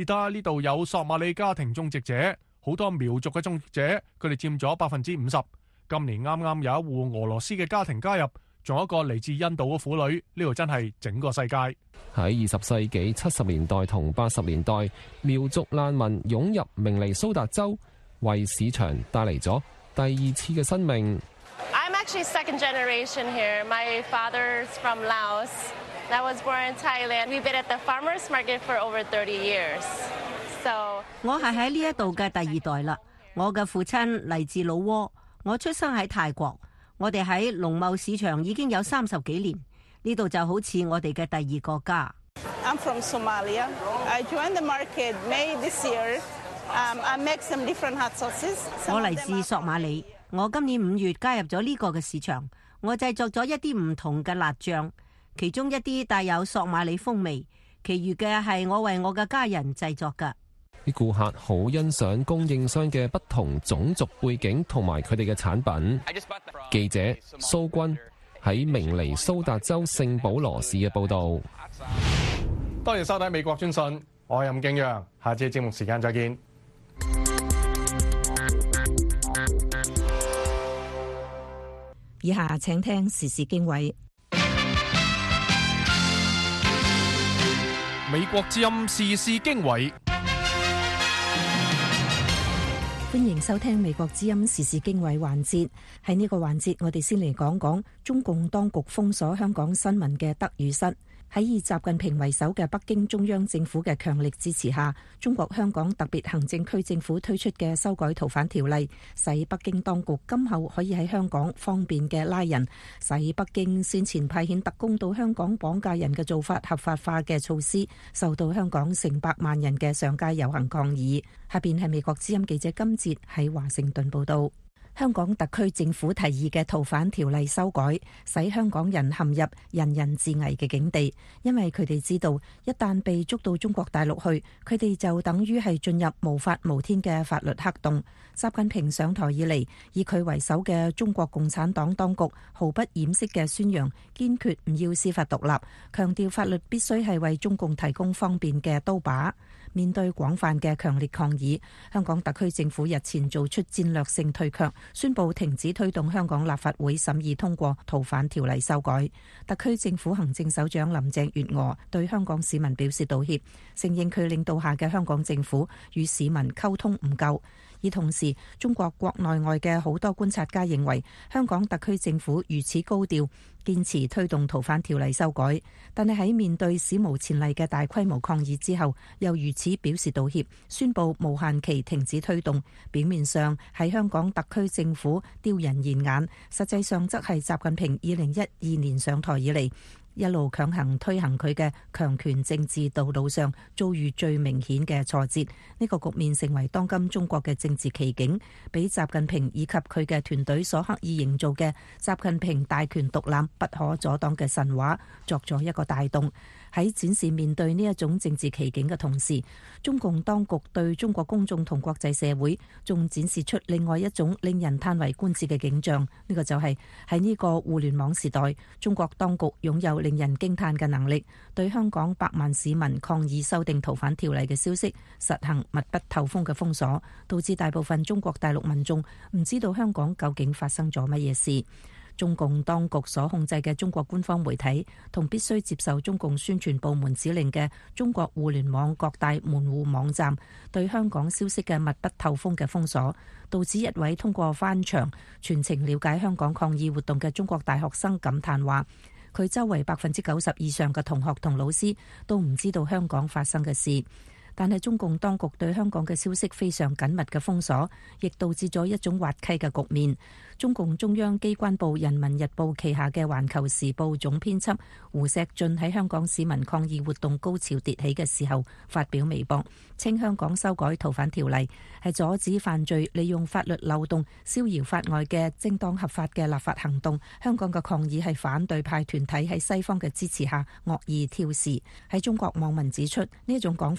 而家呢度有索馬里家庭種植者，好多苗族嘅種植者，佢哋佔咗百分之五十。今年啱啱有一戶俄羅斯嘅家庭加入，仲有一個嚟自印度嘅婦女，呢度真係整個世界。 喺二十世紀七十年代同八十年代，苗族難民湧入明尼蘇達州，為市場帶嚟咗第二次嘅生命。 I'm actually second generation here. My father's from Laos. I was born in Thailand. We've been at the farmers market for over thirty years. So 我係喺呢一度嘅第二代啦。我嘅父親嚟自老撾，我出生喺泰國。我哋喺農貿市場已經有三十幾年，呢度就好似我哋嘅第二個家。 I'm from Somalia. I joined the market May this year. Um, I make some different hot sauces. 我嚟自索馬里，我今年五月加入咗呢個嘅市場，我製作咗一啲唔同嘅辣醬。其中一啲帶有索馬里風味，其餘嘅係我為我嘅家人製作㗎。 啲顧客好欣賞供應商嘅不同種族背景同埋佢哋嘅產品。記者蘇君喺明尼蘇達州聖保羅市嘅報導。 多謝收睇美國專訊，我係任敬陽，下次節目時間再見。 以下請聽時事經緯。 美國之音時事經緯， 歡迎收聽美國之音時事經緯環節。喺呢個環節，我哋先嚟講講中共當局封鎖香港新聞嘅得與失。喺以習近平為首嘅北京中央政府嘅強力支持下，中國香港特別行政區政府推出嘅修改逃犯條例，使北京當局今後可以喺香港方便嘅拉人，使北京先前派遣特工到香港綁架人嘅做法合法化嘅措施，受到香港成百萬人嘅上街遊行抗議。下邊係美國之音記者金哲喺華盛頓報道。香港特區政府提議嘅逃犯條例修改，使香港人陷入人人自危嘅境地，因為佢哋知道一旦被捉到中國大陸去，佢哋就等於係進入無法無天嘅法律黑洞。習近平上台以嚟，以佢為首嘅中國共產黨當局毫不掩飾嘅宣揚，堅決唔要司法獨立，強調法律必須係為中共提供方便嘅刀把。面對廣泛嘅強烈抗議，香港特區政府日前做出戰略性退卻，宣布停止推動香港立法會審議通過逃犯條例修改。特區政府行政首長林鄭月娥對香港市民表示道歉，承認佢領導下嘅香港政府與市民溝通唔夠。而同時，中國國內外嘅好多觀察家認為，香港特區政府如此高調，堅持推動逃犯條例修改，但係喺面對史無前例嘅大規模抗議之後，又如此表示道歉，宣布無限期停止推動。表面上係香港特區政府丟人現眼，實際上則係習近平二零一二年上台以嚟，一路強行推行佢嘅強權政治道路上遭遇最明顯嘅挫折，呢個局面成為當今中國嘅政治奇景，俾習近平以及佢嘅團隊所刻意營造嘅習近平大權獨攬不可阻擋嘅神話作咗一個大洞。喺展示面對呢一種政治奇景嘅同時，中共當局對中國公眾同國際社會仲展示出另外一種令人嘆為觀止嘅景象。呢個就係喺呢個互聯網時代，中國當局擁有令人驚嘆嘅能力，對香港百萬市民抗議修訂逃犯條例嘅消息實行密不透風嘅封鎖，導致大部分中國大陸民眾唔知道香港究竟發生咗乜嘢事。中共當局所控制嘅中國官方媒體同必須接受中共宣傳部門指令嘅中國互聯網各大門戶網站對香港消息嘅密不透風嘅封鎖，導致一位通過翻牆全程了解香港抗議活動嘅中國大學生感嘆話，佢周圍百分之九十以上嘅同學同老師都唔知道香港發生嘅事。但係中共當局對香港嘅消息非常緊密嘅封鎖，亦導致咗一種滑稽嘅局面。中共中央機關報《人民日報》旗下嘅《環球時報》總編輯胡錫進喺香港市民抗議活動高潮迭起嘅時候發表微博，稱香港修改逃犯條例係阻止犯罪利用法律漏洞逍遙法外嘅正當合法嘅立法行動。香港嘅抗議係反對派團體喺西方嘅支持下惡意挑事。喺中國網民指出，呢一種講法一定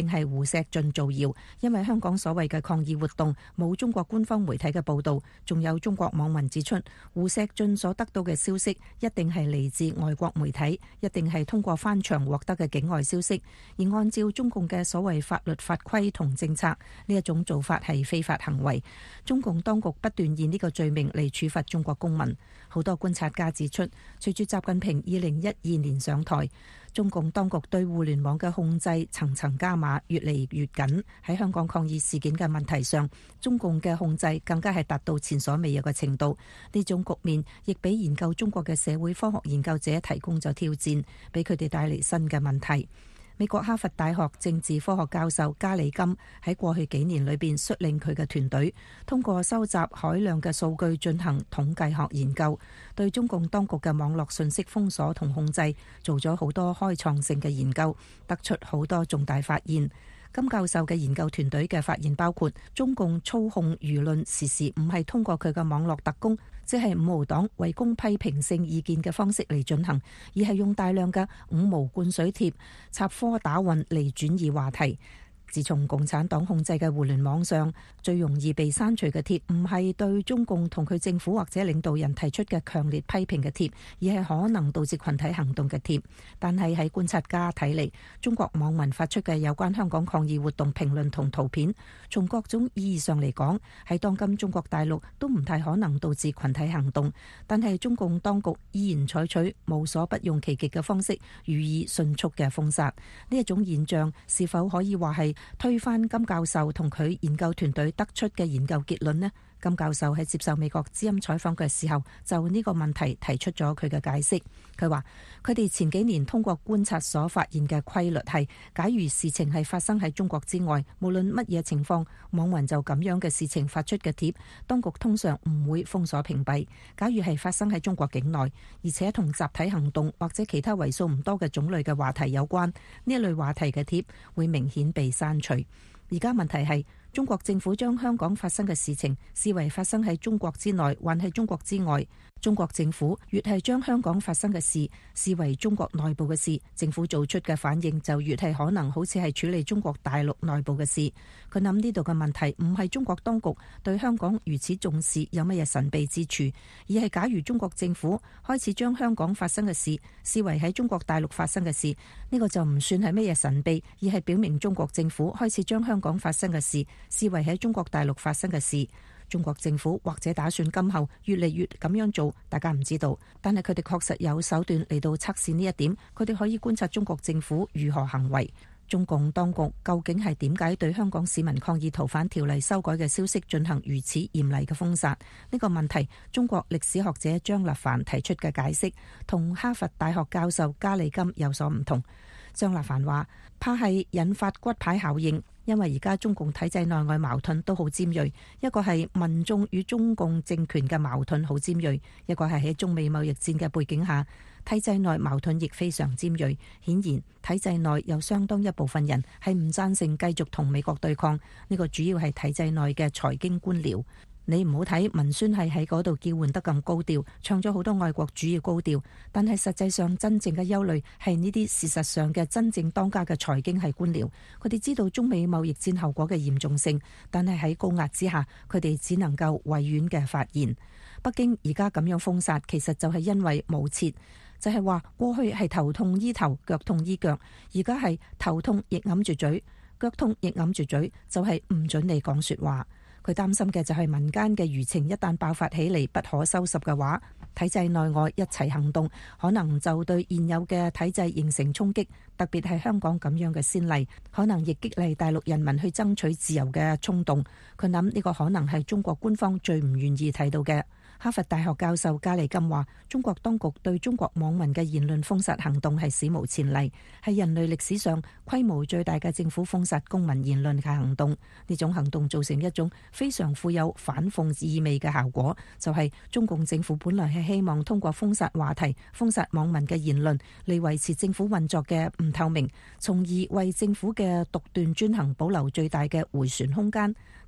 定係胡錫進造謠，因為香港所謂嘅抗議活動冇中國官方媒體嘅報導。仲有中國網民指出，胡錫進所得到嘅消息一定係嚟自外國媒體，一定係通過翻牆獲得嘅境外消息。而按照中共嘅所謂法律法規同政策，呢一種做法係非法行為。中共當局不斷以呢個罪名嚟處罰中國公民。好多觀察家指出，隨住習近平二零一二年上台，中共當局對互聯網嘅控制層層加碼，越嚟越緊。喺香港抗議事件嘅問題上，中共嘅控制更加係達到前所未有嘅程度。呢種局面亦俾研究中國嘅社會科學研究者提供咗挑戰，俾佢哋帶嚟新嘅問題。美國哈佛大學政治科學教授加里金喺過去幾年裏邊率領佢嘅團隊，通過收集海量嘅數據進行統計學研究，對中共當局嘅網絡信息封鎖同控制做咗好多開創性嘅研究，得出好多重大發現。金教授嘅研究團隊嘅發現包括，中共操控輿論時時唔係通過佢嘅網絡特工，即係五毛黨圍攻批評性意見嘅方式嚟進行，而係用大量嘅五毛灌水貼、插科打諢嚟轉移話題。自從共產黨控制嘅互聯網上，最容易被刪除嘅貼唔係對中共同佢政府或者領導人提出嘅強烈批評嘅貼，而係可能導致群體行動嘅貼。但係喺觀察家睇嚟，中國網民發出嘅有關香港抗議活動評論同圖片，從各種意義上嚟講，喺當今中國大陸都唔太可能導致群體行動。但係中共當局依然採取無所不用其極嘅方式，予以迅速嘅封殺。呢一種現象是否可以話係推翻金教授同佢研究團隊得出嘅研究結論呢？金教授喺接受美國之音採訪嘅時候，就呢個問題提出咗佢嘅解釋。佢話佢哋前幾年通過觀察所發現嘅規律係，假如事情係發生喺中國之外，無論乜嘢情況，網民就咁樣嘅事情發出嘅貼，當局通常唔會封鎖屏蔽。假如係發生喺中國境內，而且同集體行動或者其他為數唔多嘅種類嘅話題有關，呢一類話題嘅貼會明顯被刪除。而家問題係，中國政府將香港發生嘅事情視為發生喺中國之內，還係中國之外。中國政府越係將香港發生嘅事視為中國內部嘅事，政府做出嘅反應就越係可能好似係處理中國大陸內部嘅事。佢諗呢度嘅問題唔係中國當局對香港如此重視有乜嘢神秘之處，而係假如中國政府開始將香港發生嘅事視為喺中國大陸發生嘅事，呢個就唔算係乜嘢神秘，而係表明中國政府開始將香港發生嘅事視為喺中國大陸發生嘅事。中國政府或者打算今後越嚟越咁樣做，大家唔知道。但係佢哋確實有手段嚟到測試呢一點，佢哋可以觀察中國政府如何行為。中共當局究竟係點解對香港市民抗議逃犯條例修改嘅消息進行如此嚴厲嘅封殺？呢個問題，中國歷史學者張立凡提出嘅解釋同哈佛大學教授加里金有所唔同。張立凡話，怕係引發骨牌效應。因為而家中共體制內外矛盾都好尖銳，一個係民眾與中共政權嘅矛盾好尖銳，一個係喺中美貿易戰嘅背景下，體制內矛盾亦非常尖銳。顯然體制內有相當一部分人係唔贊成繼續同美國對抗，呢個主要係體制內嘅財經官僚。你唔好睇文宣係喺嗰度叫喚得咁高調，唱咗好多愛國主義高調，但係實際上真正嘅憂慮係呢啲事實上嘅真正當家嘅財經系官僚。佢哋知道中美貿易戰後果嘅嚴重性，但係喺高壓之下，佢哋只能夠委婉嘅發言。北京而家咁樣封殺，其實就係因為冇設，就係話過去係頭痛醫頭，腳痛醫腳，而家係頭痛亦揞住嘴，腳痛亦揞住嘴，就係唔准你講說話。佢擔心嘅就係民間嘅輿情一旦爆發起嚟不可收拾嘅話，體制內外一齊行動，可能就對現有嘅體制形成衝擊，特別係香港咁樣嘅先例，可能亦激勵大陸人民去爭取自由嘅衝動。佢諗呢個可能係中國官方最唔願意睇到嘅。哈佛大學教授加里金話，中國當局對中國網民嘅言論封殺行動係史無前例，係人類歷史上規模最大嘅政府封殺公民言論嘅行動。呢種行動造成一種非常富有反諷意味嘅效果，就係中共政府本來係希望通過封殺話題、封殺網民嘅言論嚟維持政府運作嘅唔透明，從而為政府嘅獨斷專行保留最大嘅迴旋空間。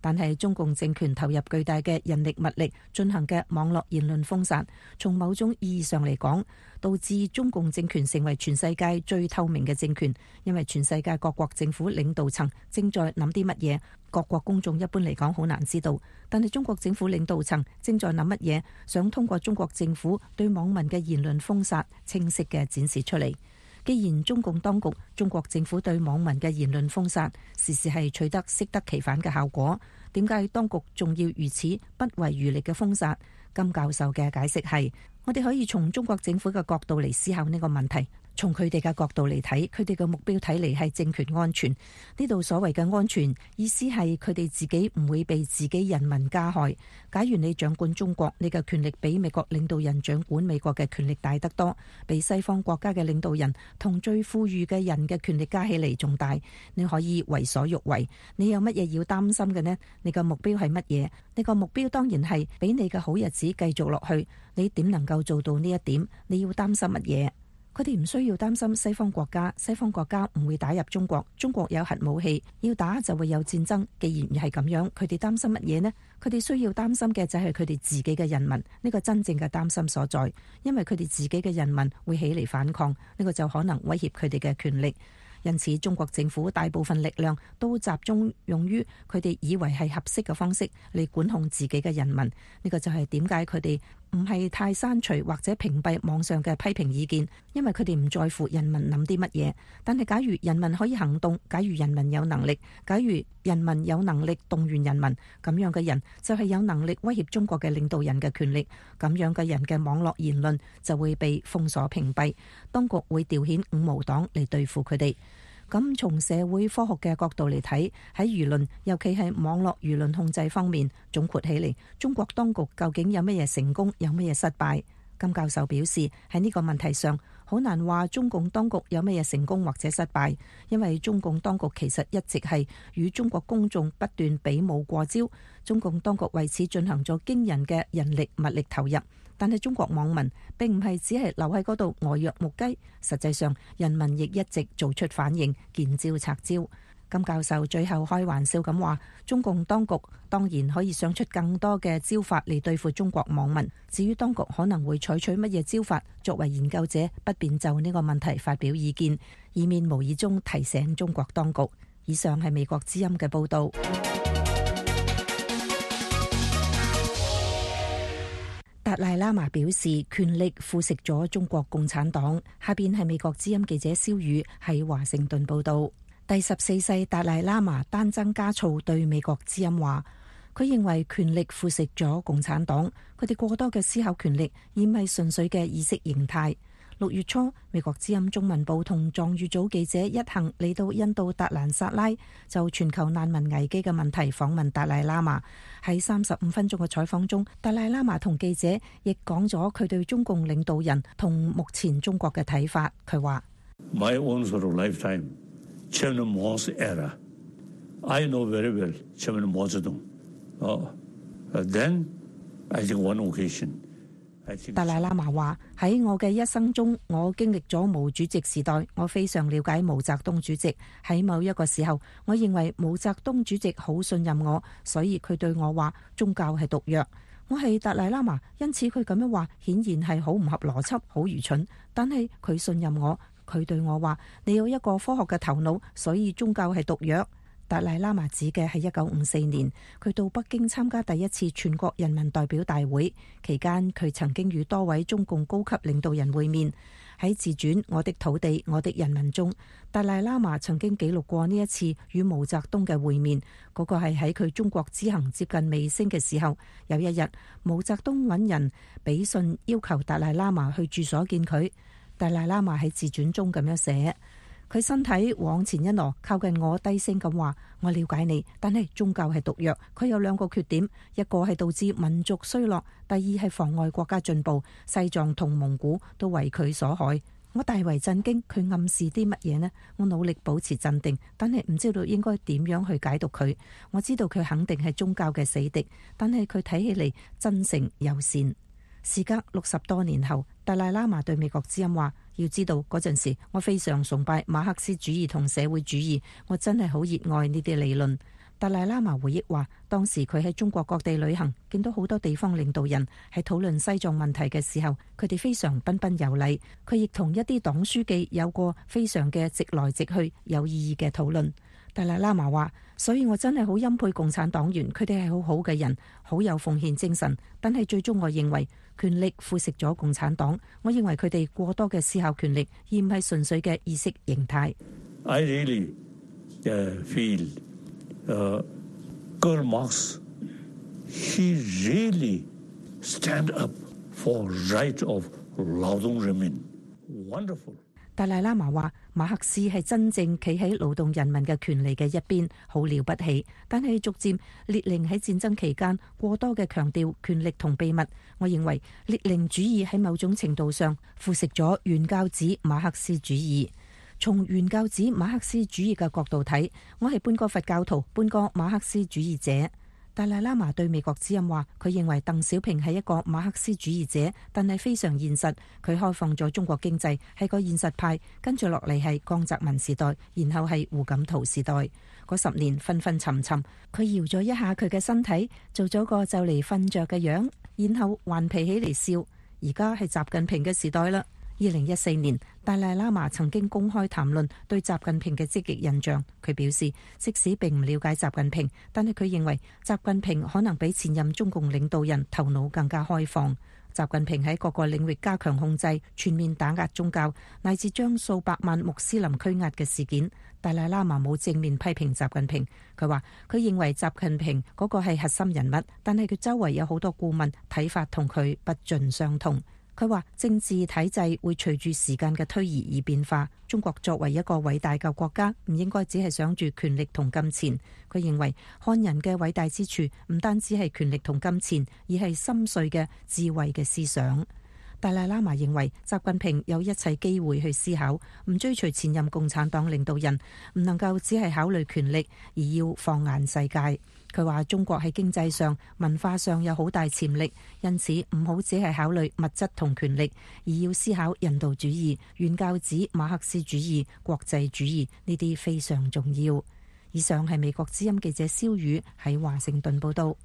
但係中共政權投入巨大嘅人力物力進行嘅網絡言論封殺，從某種意義上嚟講，導致中共政權成為全世界最透明嘅政權，因為全世界各國政府領導層正在諗啲乜嘢，各國公眾一般嚟講好難知道。但係中國政府領導層正在諗乜嘢，想通過中國政府對網民嘅言論封殺，清晰嘅展示出嚟。既然中共當局、中國政府對網民嘅言論封殺，時時係取得適得其反嘅效果，點解當局仲要如此不遺餘力嘅封殺？金教授嘅解釋係：我哋可以從中國政府嘅角度嚟思考呢個問題。從佢哋嘅角度嚟睇，佢哋嘅目標睇嚟係政權安全。呢度所謂嘅安全，意思係佢哋自己唔會被自己人民加害。假如你掌管中國，你嘅權力比美國領導人掌管美國嘅權力大得多，比西方國家嘅領導人同最富裕嘅人嘅權力加起嚟仲大。你可以為所欲為。你有乜嘢要擔心嘅呢？你個目標係乜嘢？你個目標當然係俾你嘅好日子繼續落去。你點能夠做到呢一點？你要擔心乜嘢？佢哋唔需要擔心西方國家，西方國家唔會打入中國，中國有核武器，要打就會有戰爭。既然係咁樣，佢哋擔心乜嘢呢？佢哋需要擔心嘅就係佢哋自己嘅人民，呢個真正嘅擔心所在，因為佢哋自己嘅人民會起嚟反抗，呢個就可能威脅佢哋嘅權力。因此，中國政府大部分力量都集中用於佢哋以為係合適嘅方式嚟管控自己嘅人民。呢個就係點解佢哋唔係太刪除或者屏蔽網上嘅批評意見，因為佢哋唔在乎人民諗啲乜嘢。但係假如人民可以行動，假如人民有能力，假如人民有能力動員人民，咁樣嘅人就係有能力威脅中國嘅領導人嘅權力。咁樣嘅人嘅網絡言論就會被封鎖屏蔽，當局會調遣五毛黨嚟對付佢哋。咁從社會科學嘅角度嚟睇，喺輿論，尤其係網絡輿論控制方面，總括起嚟，中國當局究竟有乜嘢成功，有乜嘢失敗？金教授表示，喺呢個問題上，好難話中共當局有乜嘢成功或者失敗，因為中共當局其實一直係與中國公眾不斷比武過招，中共當局為此進行咗驚人嘅人力物力投入。但係中國網民並唔係只係留喺嗰度呆若木雞，實際上人民亦一直做出反應，見招拆招。金教授最後開玩笑咁話，中共當局當然可以想出更多嘅招法嚟對付中國網民，至於當局可能會採取乜嘢招法，作為研究者不便就呢個問題發表意見，以免無意中提醒中國當局。以上係美國之音嘅報道。達賴喇嘛表示，權力腐蝕咗中國共產黨。下邊係美國之音記者蕭宇喺華盛頓報道。第十四世達賴喇嘛丹增嘉措對美國之音話，佢認為權力腐蝕咗共產黨，佢哋過多嘅思考權力，而唔係純粹嘅意識形態。六月初，美國之音中文部同藏語組記者一行嚟到印度達蘭薩拉，就全球難民危機嘅問題訪問達賴喇嘛。喺三十五分鐘嘅採訪中，達賴喇嘛同記者亦講咗佢對中共領導人同目前中國嘅睇法。佢話：My own sort of lifetime, Chairman Mao's era, I know very well Chairman Mao Zedong. Oh, then I think one occasion.達賴喇嘛話：喺我嘅一生中，我經歷咗毛主席時代，我非常了解毛澤東主席。喺某一個時候，我認為毛澤東主席好信任我，所以佢對我話宗教係毒藥。我係達賴喇嘛，因此佢咁樣話，顯然係好唔合邏輯，好愚蠢。但係佢信任我，佢對我話：你有一個科學嘅頭腦，所以宗教係毒藥。達賴喇嘛指嘅係一九五四年，佢到北京參加第一次全國人民代表大會期間，佢曾經與多位中共高級領導人會面。喺自傳《我的土地，我的人民》中，達賴喇嘛曾經記錄過呢一次與毛澤東嘅會面。嗰個係喺佢中國之行接近尾聲嘅時候，有一日，毛澤東揾人俾信要求達賴喇嘛去住所見佢。達賴喇嘛喺自傳中咁樣寫。佢身體往前一挪，靠近我，低聲咁話：我了解你，但係宗教係毒藥，佢有兩個缺點，一個係導致民族衰落，第二係妨礙國家進步。西藏同蒙古都為佢所害。我大為震驚，佢暗示啲乜嘢呢？我努力保持鎮定，但係唔知道應該點樣去解讀佢。我知道佢肯定係宗教嘅死敵，但係佢睇起嚟真誠友善。時隔六十多年後，達賴喇嘛對美國之音話：要知道嗰陣時，我非常崇拜馬克思主義同社會主義，我真係好熱愛呢啲理論。 達賴喇嘛回憶話，當時佢喺中國各地旅行，見到好多地方領導人喺討論西藏問題嘅時候，佢哋非常彬彬有禮。佢亦同一啲黨書記有過非常嘅直來直去、有意義嘅討論。達賴喇嘛話，所以我真係好欽佩共產黨員，佢哋係好好嘅人，好有奉獻精神。但係最終我認為權力腐蝕咗共產黨，我認為佢哋過多嘅思考權力，而唔係純粹嘅意識形態。 I really, uh, feel Uh, Karl Marx, he really stand up for right of 勞動人民。Wonderful。 達賴喇嘛話，馬克思係真正企喺勞動人民嘅權利嘅一邊，好了不起。但係逐漸列寧喺戰爭期間過多嘅強調權力同秘密，我認為列寧主義喺某種程度上腐蝕咗原教旨馬克思主義。從原教旨馬克思主義嘅角度睇，我係半個佛教徒，半個馬克思主義者。達賴喇嘛對美國之音話，佢認為鄧小平係一個馬克思主義者，但係非常現實。佢開放咗中國經濟，係個現實派。跟住落嚟係江澤民時代，然後係胡錦濤時代。嗰十年昏昏沉沉，佢搖咗一下佢嘅身體，做咗個就嚟瞓着嘅樣，然後頑皮起嚟笑。而家係習近平嘅時代啦。二零一四年，達賴喇嘛曾經公開談論對習近平嘅積極印象。佢表示，即使並唔了解習近平，但係佢認為習近平可能比前任中共領導人頭腦更加開放。習近平喺各個領域加強控制，全面打壓宗教，乃至將數百萬穆斯林拘押嘅事件，達賴喇嘛冇正面批評習近平。佢話佢認為習近平嗰個係核心人物，但係佢周圍有好多顧問睇法同佢不盡相同。佢話政治體制會隨住時間嘅推移而變化。中國作為一個偉大嘅國家，唔應該只係想住權力同金錢。佢認為漢人嘅偉大之處唔單止係權力同金錢，而係深邃嘅智慧嘅思想。達賴喇嘛認為習近平有一切機會去思考，唔追隨前任共產黨領導人，唔能夠只係考慮權力，而要放眼世界。佢話中國喺經濟上、文化上有好大潛力，因此唔好只係考慮物質同權力，而要思考人道主義、原教旨馬克思主義、國際主義，呢啲非常重要。以上係美國之音記者蕭宇喺華盛頓報道。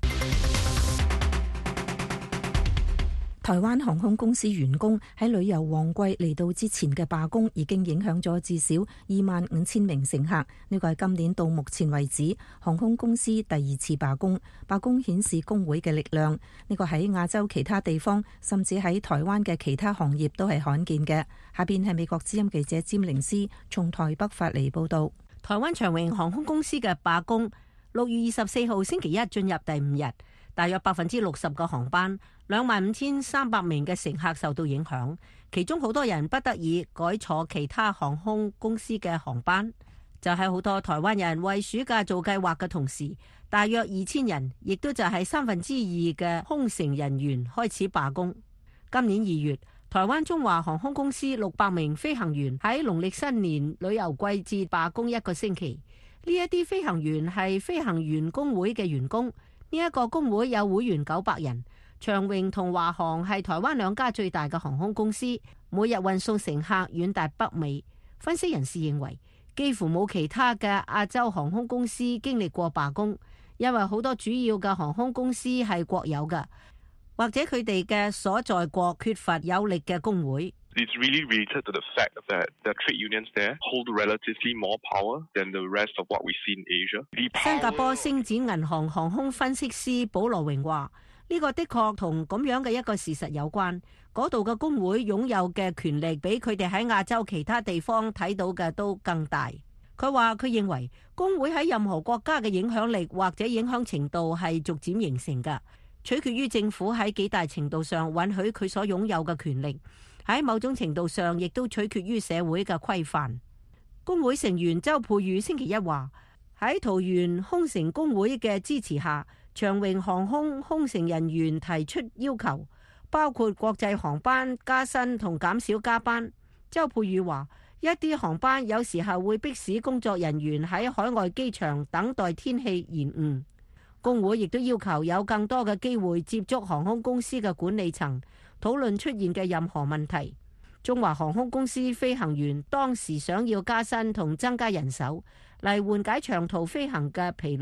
台灣航空公司員工喺旅遊旺季嚟到之前嘅罷工，已經影響咗至少二萬五千名乘客。呢個係今年到目前為止航空公司第二次罷工。罷工顯示工會嘅力量。呢個喺亞洲其他地方，甚至喺台灣嘅其他行業都係罕見嘅。下邊係美國之音記者詹玲斯從台北發嚟報道。 台灣長榮航空公司嘅罷工，六月二十四號星期一進入第五日，大約百分之六十個航班，兩萬五千三百名嘅乘客受到影響，其中好多人不得已改坐其他航空公司嘅航班。就喺好多台灣人為暑假做計劃嘅同時，大約二千人，亦都就係三分之二嘅空乘人員開始罷工。今年二月，台灣中華航空公司六百名飛行員喺農曆新年旅遊季節罷工一個星期。呢一啲飛行員係飛行員工會嘅員工，呢一個工會有會員九百人。長榮同華航係台灣兩家最大嘅航空公司，每日運送乘客遠達北美。分析人士認為，幾乎冇其他嘅亞洲航空公司經歷過罷工，因為好多主要嘅航空公司係國有嘅，或者佢哋嘅所在國缺乏有力嘅工會。 It's really related to the fact that the trade unions there hold relatively more power than the rest of what we see in Asia. 新加坡星展銀行航空分析師保羅榮話：呢個的確同咁樣嘅一個事實有關，嗰度嘅工會擁有嘅權力比佢哋喺亞洲其他地方睇到嘅都更大。佢話佢認為工會喺任何國家嘅影響力或者影響程度係逐漸形成嘅，取決於政府喺幾大程度上允許佢所擁有嘅權力，喺某種程度上亦都取決於社會嘅規範。工會成員周佩宇星期一話：喺桃園空乘工會嘅支持下，長榮航空空乘人員提出要求，包括國際航班加薪同減少加班。周佩宇話：一啲航班有時候會迫使工作人員喺海外機場等待天氣延誤。工會亦都要求有更多嘅機會接觸航空公司嘅管理層，討論出現嘅任何問題。中華航空公司飛行員當時想要加薪同增加人手嚟緩解長途飛行嘅疲勞。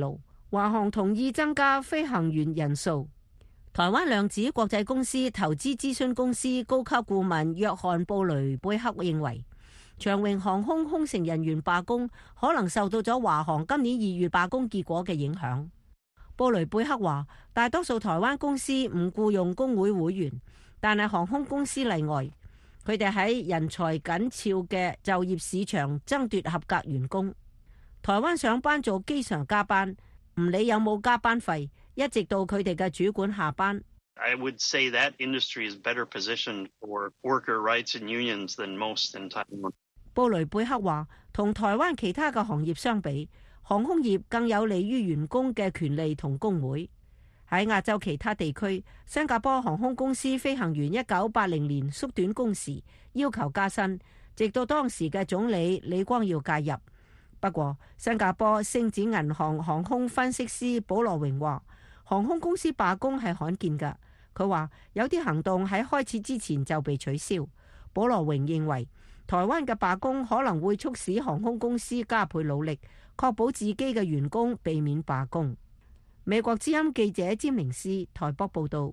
華航同意增加飛行員人數。台灣量子國際公司投資諮詢公司高級顧問約翰布雷貝克認為，長榮航空空乘人員罷工可能受到咗華航今年二月罷工結果嘅影響。布雷貝克話，大多數台灣公司唔僱用工會會員，但係航空公司例外，佢哋喺人才緊俏嘅就業市場爭奪合格員工。台灣上班做機常加班，唔理有冇加班費，一直到佢哋嘅主管下班。 I would say that industry is better positioned for worker rights and unions than most in Taiwan. 布雷貝克話，同台灣其他嘅行業相比，航空業更有利於員工嘅權利同工會。喺亞洲其他地區，新加坡航空公司飛行員一九八零年縮短工時，要求加薪，直到當時嘅總理李光耀介入。不過，新加坡星展銀行航空分析師保羅榮話，航空公司罷工係罕見㗎。佢話有啲行動喺開始之前就被取消。保羅榮認為，台灣嘅罷工可能會促使航空公司加倍努力，確保自己嘅員工避免罷工。美國之音記者詹明斯台北報導。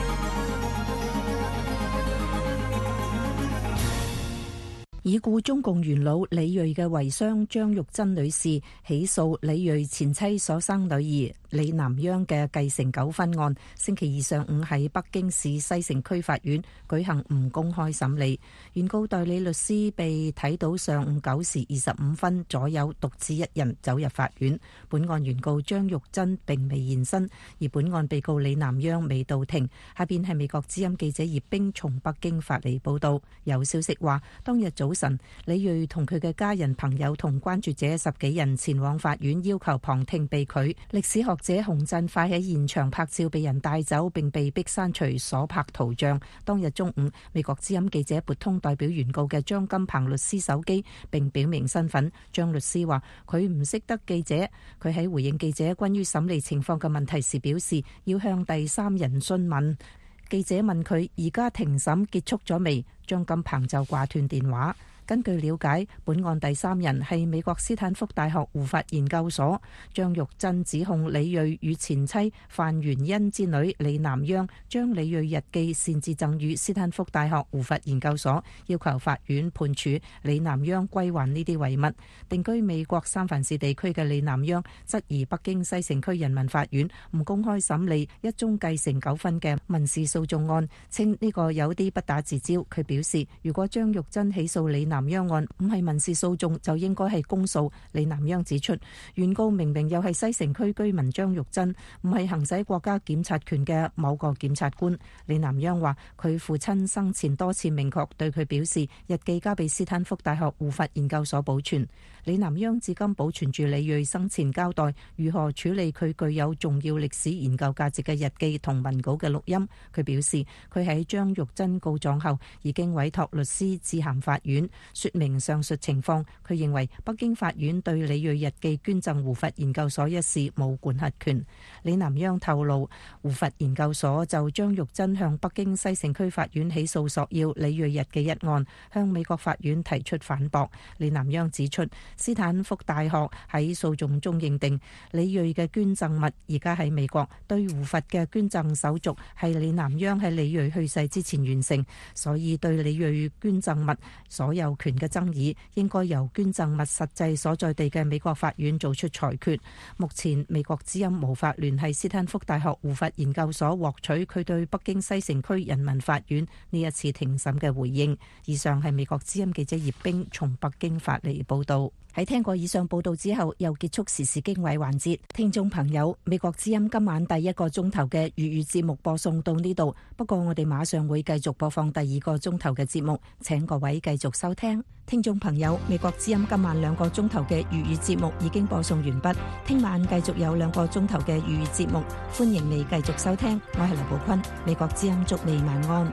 已故中共元老李銳嘅遺孀張玉珍女士起訴李銳前妻所生女兒李南央嘅繼承糾紛案，星期二上午喺北京市西城區法院舉行唔公開審理。原告代理律師被睇到上午九時二十五分左右獨自一人走入法院。本案原告張玉珍並未現身，而本案被告李南央未到庭。下邊係美國之音記者葉冰從北京發嚟報道。有消息話，當日早晨李銳同佢嘅家人朋友同關注者十幾人前往法院要求旁聽被拒。歷史學者洪振快喺現場拍照被人帶走並被逼刪除所拍圖像。當日中午，美國之音記者撥通代表原告嘅張金鵬律師手機並表明身份。張律師話佢唔識得記者，佢喺回應記者關於審理情況嘅問題時表示要向第三人詢問。記者問佢而家庭審結束咗未，張金鵬就掛斷電話。根據了解，本案第三人係美國斯坦福大學護法研究所。張玉珍指控李銳與前妻范元恩之女李南央將李銳日記擅自贈予斯坦福大學護法研究所，要求法院判處李南央歸還呢啲遺物。定居美國三藩市地區嘅李南央質疑北京西城區人民法院唔公開審理一宗繼承糾紛嘅民事訴訟案，稱呢個有啲不打自招。佢表示，如果張玉珍起訴李南南央案唔係民事訴訟，就應該係公訴。李南央指出，原告明明又係西城區居民張玉珍，唔係行使國家檢察權嘅某個檢察官。李南央話，佢父親生前多次明確對佢表示，日記交俾斯坦福大學護法研究所保存。李南央至今保存住李銳生前交代如何處理佢具有重要歷史研究價值嘅日記同文稿嘅錄音。佢表示，佢喺張玉珍告狀後已經委託律師致函法院說明上述情況。佢認為北京法院對李銳日記捐贈胡佛研究所一事冇管轄權。李南央透露，胡佛研究所就張玉珍向北京西城區法院起訴索要李銳日記一案，向美國法院提出反駁。李南央指出，斯坦福大學喺訴訟中認定李銳嘅捐贈物而家喺美國，對胡佛嘅捐贈手續係李南央喺李銳去世之前完成，所以對李銳捐贈物所有權嘅爭議應該由捐贈物實際所在地嘅美國法院做出裁決。目前美國之音無法聯繫斯坦福大學胡佛研究所獲取佢對北京西城區人民法院呢一次庭審嘅回應。以上係美國之音記者葉冰從北京發嚟報道。喺聽過以上報道之後，又結束時事經緯環節。聽眾朋友，美國之音今晚第一個鐘頭嘅粵語節目播送到呢度，不過我哋馬上會繼續播放第二個鐘頭嘅節目，請各位繼續收聽。聽眾朋友，美國之音今晚兩個鐘頭嘅粵語節目已經播送完畢，聽晚繼續有兩個鐘頭嘅粵語節目，歡迎你繼續收聽。我係劉寶坤，美國之音祝你晚安。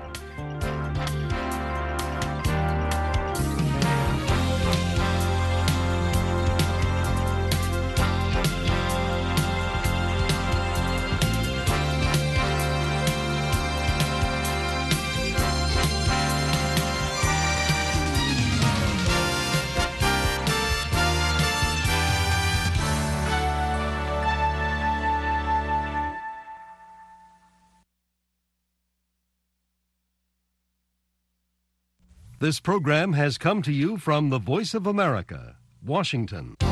This program has come to you from the Voice of America, Washington.